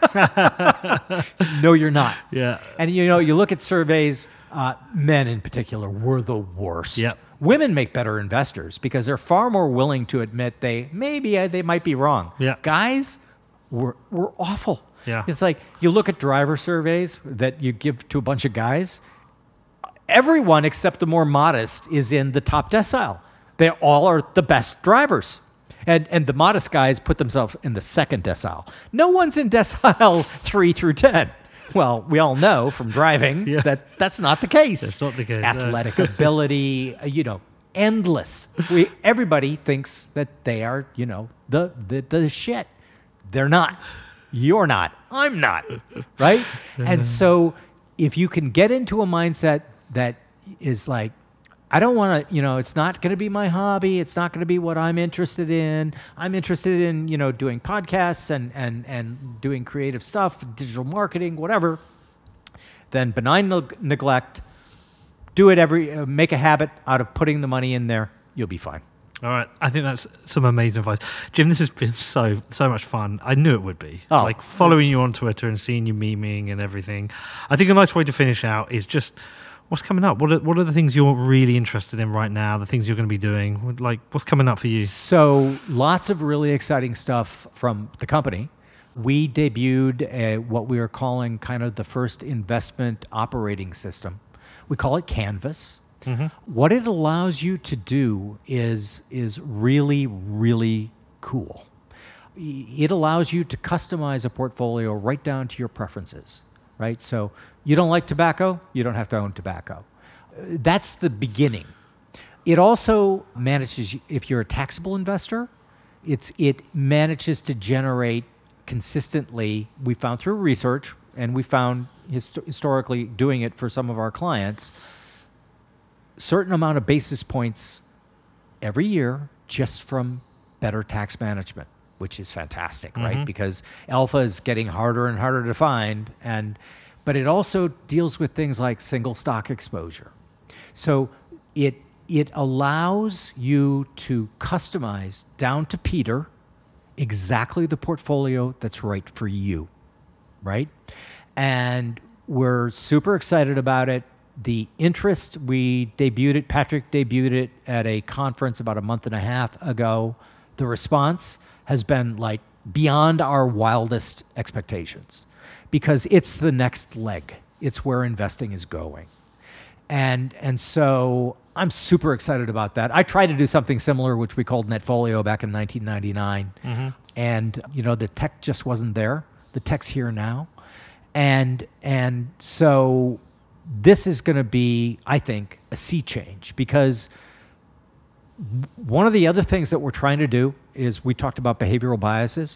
No, you're not. Yeah. And, you know, you look at surveys, uh, men in particular were the worst. Yep. Women make better investors because they're far more willing to admit they maybe uh, they might be wrong. Yeah. Guys were were awful. Yeah. It's like you look at driver surveys that you give to a bunch of guys. Everyone except the more modest is in the top decile. They all are the best drivers. And and the modest guys put themselves in the second decile. No one's in decile three through ten. Well, we all know from driving Yeah. that that's not the case. That's not the case. Athletic no. ability, uh, you know, endless. We everybody thinks that they are, you know, the the, the shit. They're not. You're not. I'm not. Right? And so if you can get into a mindset that is like, I don't want to, you know, it's not going to be my hobby. It's not going to be what I'm interested in. I'm interested in, you know, doing podcasts and, and, and doing creative stuff, digital marketing, whatever. Then benign neg- neglect, do it every, uh, make a habit out of putting the money in there. You'll be fine. All right, I think that's some amazing advice, Jim. This has been so so much fun. I knew it would be. Oh. Like following you on Twitter and seeing you memeing and everything. I think a nice way to finish out is just what's coming up. What are, what are the things you're really interested in right now? The things you're going to be doing. Like what's coming up for you? So lots of really exciting stuff from the company. We debuted a, what we are calling kind of the first investment operating system. We call it Canvas. Mm-hmm. What it allows you to do is is really, really cool. It allows you to customize a portfolio right down to your preferences, right? So you don't like tobacco, you don't have to own tobacco. That's the beginning. It also manages, if you're a taxable investor, it's it manages to generate consistently, we found through research, and we found hist- historically doing it for some of our clients, certain amount of basis points every year just from better tax management, which is fantastic, mm-hmm. right? Because alpha is getting harder and harder to find, and but it also deals with things like single stock exposure. So it it allows you to customize down to Peter exactly the portfolio that's right for you, right? And we're super excited about it. The interest, we debuted it, Patrick debuted it at a conference about a month and a half ago. The response has been like beyond our wildest expectations because it's the next leg. It's where investing is going. And and so I'm super excited about that. I tried to do something similar, which we called Netfolio back in nineteen ninety-nine. Mm-hmm. And, you know, the tech just wasn't there. The tech's here now. And and so this is going to be, I think, a sea change because one of the other things that we're trying to do is we talked about behavioral biases.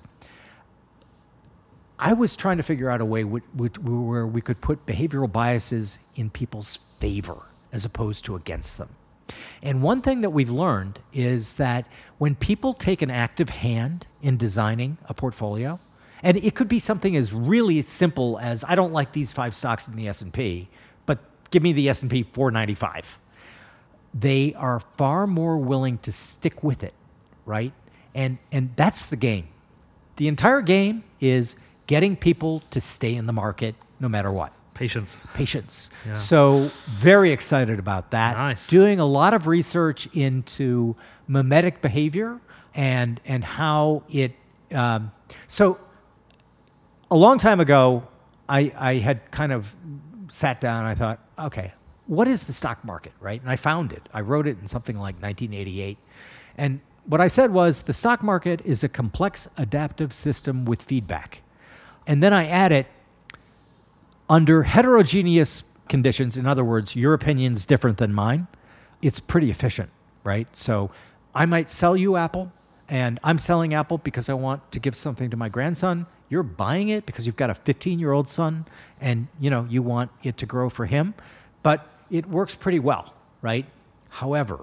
I was trying to figure out a way where we could put behavioral biases in people's favor as opposed to against them. And one thing that we've learned is that when people take an active hand in designing a portfolio, and it could be something as really simple as, I don't like these five stocks in the S and P, but give me the S and P four ninety-five. They are far more willing to stick with it, right? And and that's the game. The entire game is getting people to stay in the market no matter what. Patience. Patience. Yeah. So very excited about that. Nice. Doing a lot of research into mimetic behavior and and how it. Um, so a long time ago, I I had kind of sat down and I thought, okay, what is the stock market, right? And I found it. I wrote it in something like nineteen eighty-eight, and what I said was the stock market is a complex adaptive system with feedback, and then I added, under heterogeneous conditions, in other words, your opinion's different than mine, it's pretty efficient, right? So I might sell you Apple, and I'm selling Apple because I want to give something to my grandson. You're buying it because you've got a fifteen-year-old son, and you know you want it to grow for him. But it works pretty well, right? However,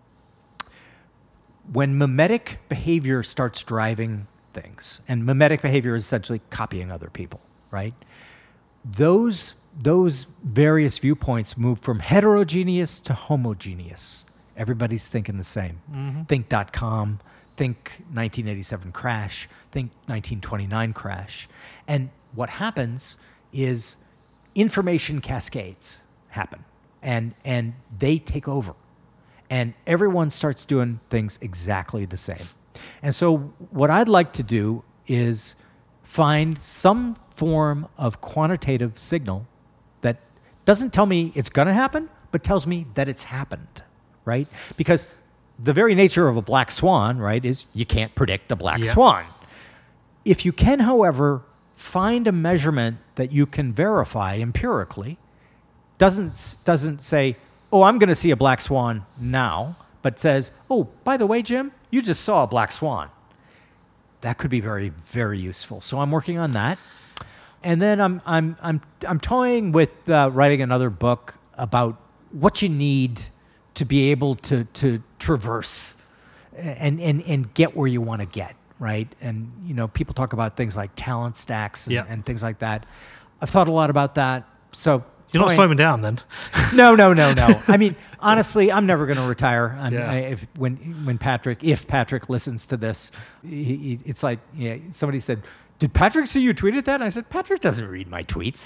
when mimetic behavior starts driving things, and mimetic behavior is essentially copying other people, right? Those, those various viewpoints move from heterogeneous to homogeneous. Everybody's thinking the same. Mm-hmm. Think dot com, think nineteen eighty-seven crash, think nineteen twenty-nine crash. And what happens is information cascades happen, and, and they take over. And everyone starts doing things exactly the same. And so what I'd like to do is find some form of quantitative signal that doesn't tell me it's going to happen, but tells me that it's happened, right? Because the very nature of a black swan, right, is you can't predict a black Yeah. swan. If you can, however, find a measurement that you can verify empirically, doesn't doesn't say, oh, I'm going to see a black swan now, but says, oh, by the way, Jim, you just saw a black swan. That could be very, very useful. So I'm working on that. And then I'm I'm I'm I'm toying with uh, writing another book about what you need to be able to to traverse and and and get where you want to get, right? And you know, people talk about things like talent stacks and, Yeah. and things like that. I've thought a lot about that. So You're not toying- slowing down then. no, no, no, no. I mean, honestly, I'm never going to retire. I'm, Yeah. I, if, when when Patrick, if Patrick listens to this, he, he, it's like, yeah, somebody said, "Did Patrick see you tweeted that?" And I said, "Patrick doesn't read my tweets."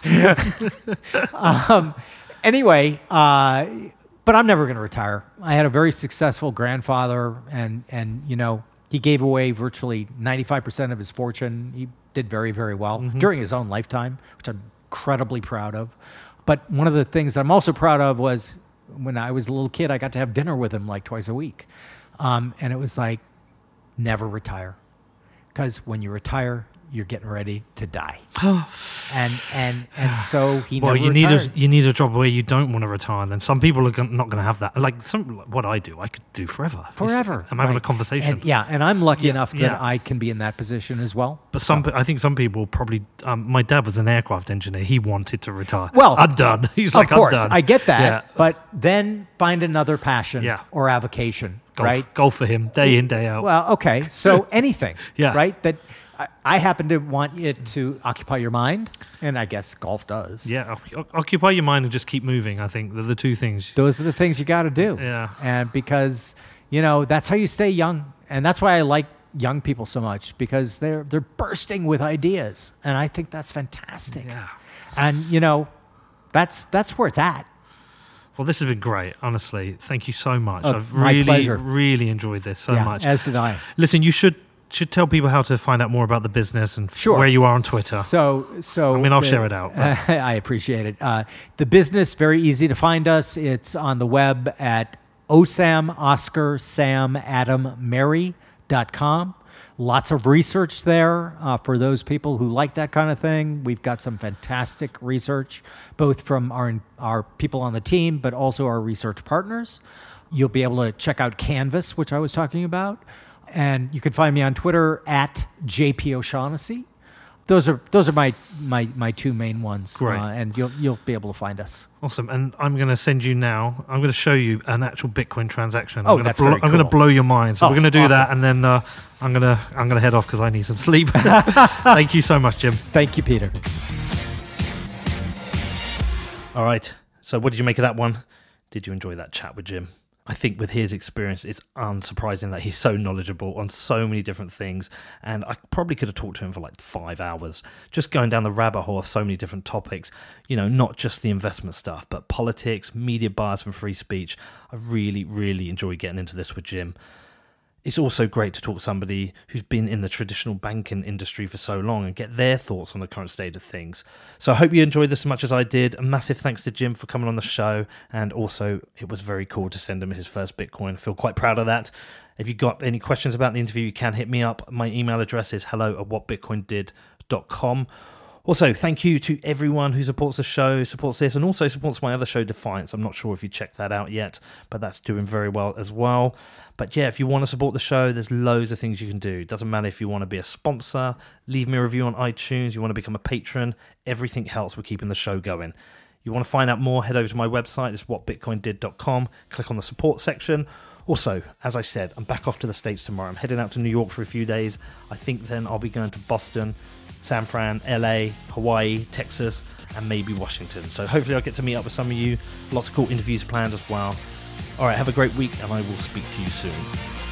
um, anyway, uh, but I'm never going to retire. I had a very successful grandfather, and and you know, he gave away virtually ninety-five percent of his fortune. He did very, very well Mm-hmm. during his own lifetime, which I'm incredibly proud of. But one of the things that I'm also proud of was when I was a little kid, I got to have dinner with him like twice a week. Um, and it was like, never retire. Because when you retire, you're getting ready to die. and and and so he Well, never you need retired. a you need a job where you don't want to retire. Then some people are gon- not going to have that. Like some what I do, I could do forever. It's- Forever. I'm having right. a conversation. And, yeah, and I'm lucky enough that yeah. I can be in that position as well. But some, I think some people probably. Um, my dad was an aircraft engineer. He wanted to retire. Well, I'm done. He's Of like, course, I'm done. I get that. Yeah. But then find another passion Yeah. or avocation, Golf, right? golf for him, day in, day out. Well, okay. So anything, Yeah. right? That I, I happen to want it to occupy your mind, and I guess golf does. yeah, o- occupy your mind and just keep moving. I think they're the two things. Those are the things you got to do. Yeah. And because, you know, that's how you stay young. And that's why I like young people so much, because they're they're bursting with ideas. And I think that's fantastic. Yeah. And, you know, that's that's where it's at. Well, this has been great. Honestly, thank you so much. Oh, I've my really, pleasure. really enjoyed this so Yeah, much. as did I. Listen, you should should tell people how to find out more about the business and f- Sure. where you are on Twitter. So, so I mean, I'll the- share it out, but- I appreciate it. Uh, the business, very easy to find us. It's on the web at osam oscar sam adam mary dot com. Lots of research there uh, for those people who like that kind of thing. We've got some fantastic research, both from our our people on the team, but also our research partners. You'll be able to check out Canvas, which I was talking about. And you can find me on Twitter at J P O'Shaughnessy. those are those are my my, my two main ones. Great. Uh, and you'll you'll be able to find us. Awesome. And I'm going to send you now, I'm going to show you an actual Bitcoin transaction. Oh, I'm that's blo- very I'm going to cool. blow your mind. So Oh, we're going to do awesome. that, and then uh, I'm going to I'm going to head off because I need some sleep. Thank you so much, Jim. Thank you, Peter. All right. So what did you make of that one? Did you enjoy that chat with Jim? I think with his experience, it's unsurprising that he's so knowledgeable on so many different things. And I probably could have talked to him for like five hours, just going down the rabbit hole of so many different topics, you know, not just the investment stuff, but politics, media bias and free speech. I really, really enjoy getting into this with Jim. It's also great to talk to somebody who's been in the traditional banking industry for so long and get their thoughts on the current state of things. So I hope you enjoyed this as much as I did. A massive thanks to Jim for coming on the show. And also, it was very cool to send him his first Bitcoin. I feel quite proud of that. If you've got any questions about the interview, you can hit me up. My email address is hello at what bitcoin did dot com. Also, thank you to everyone who supports the show, supports this, and also supports my other show, Defiance. I'm not sure if you checked that out yet, but that's doing very well as well. But yeah, if you want to support the show, there's loads of things you can do. It doesn't matter if you want to be a sponsor, leave me a review on iTunes, you want to become a patron, everything helps with keeping the show going. You want to find out more, head over to my website, it's what bitcoin did dot com, click on the support section. Also, as I said, I'm back off to the States tomorrow. I'm heading out to New York for a few days. I think then I'll be going to Boston, San Fran, L A, Hawaii, Texas, and maybe Washington. So hopefully I'll get to meet up with some of you. Lots of cool interviews planned as well. All right, have a great week, and I will speak to you soon.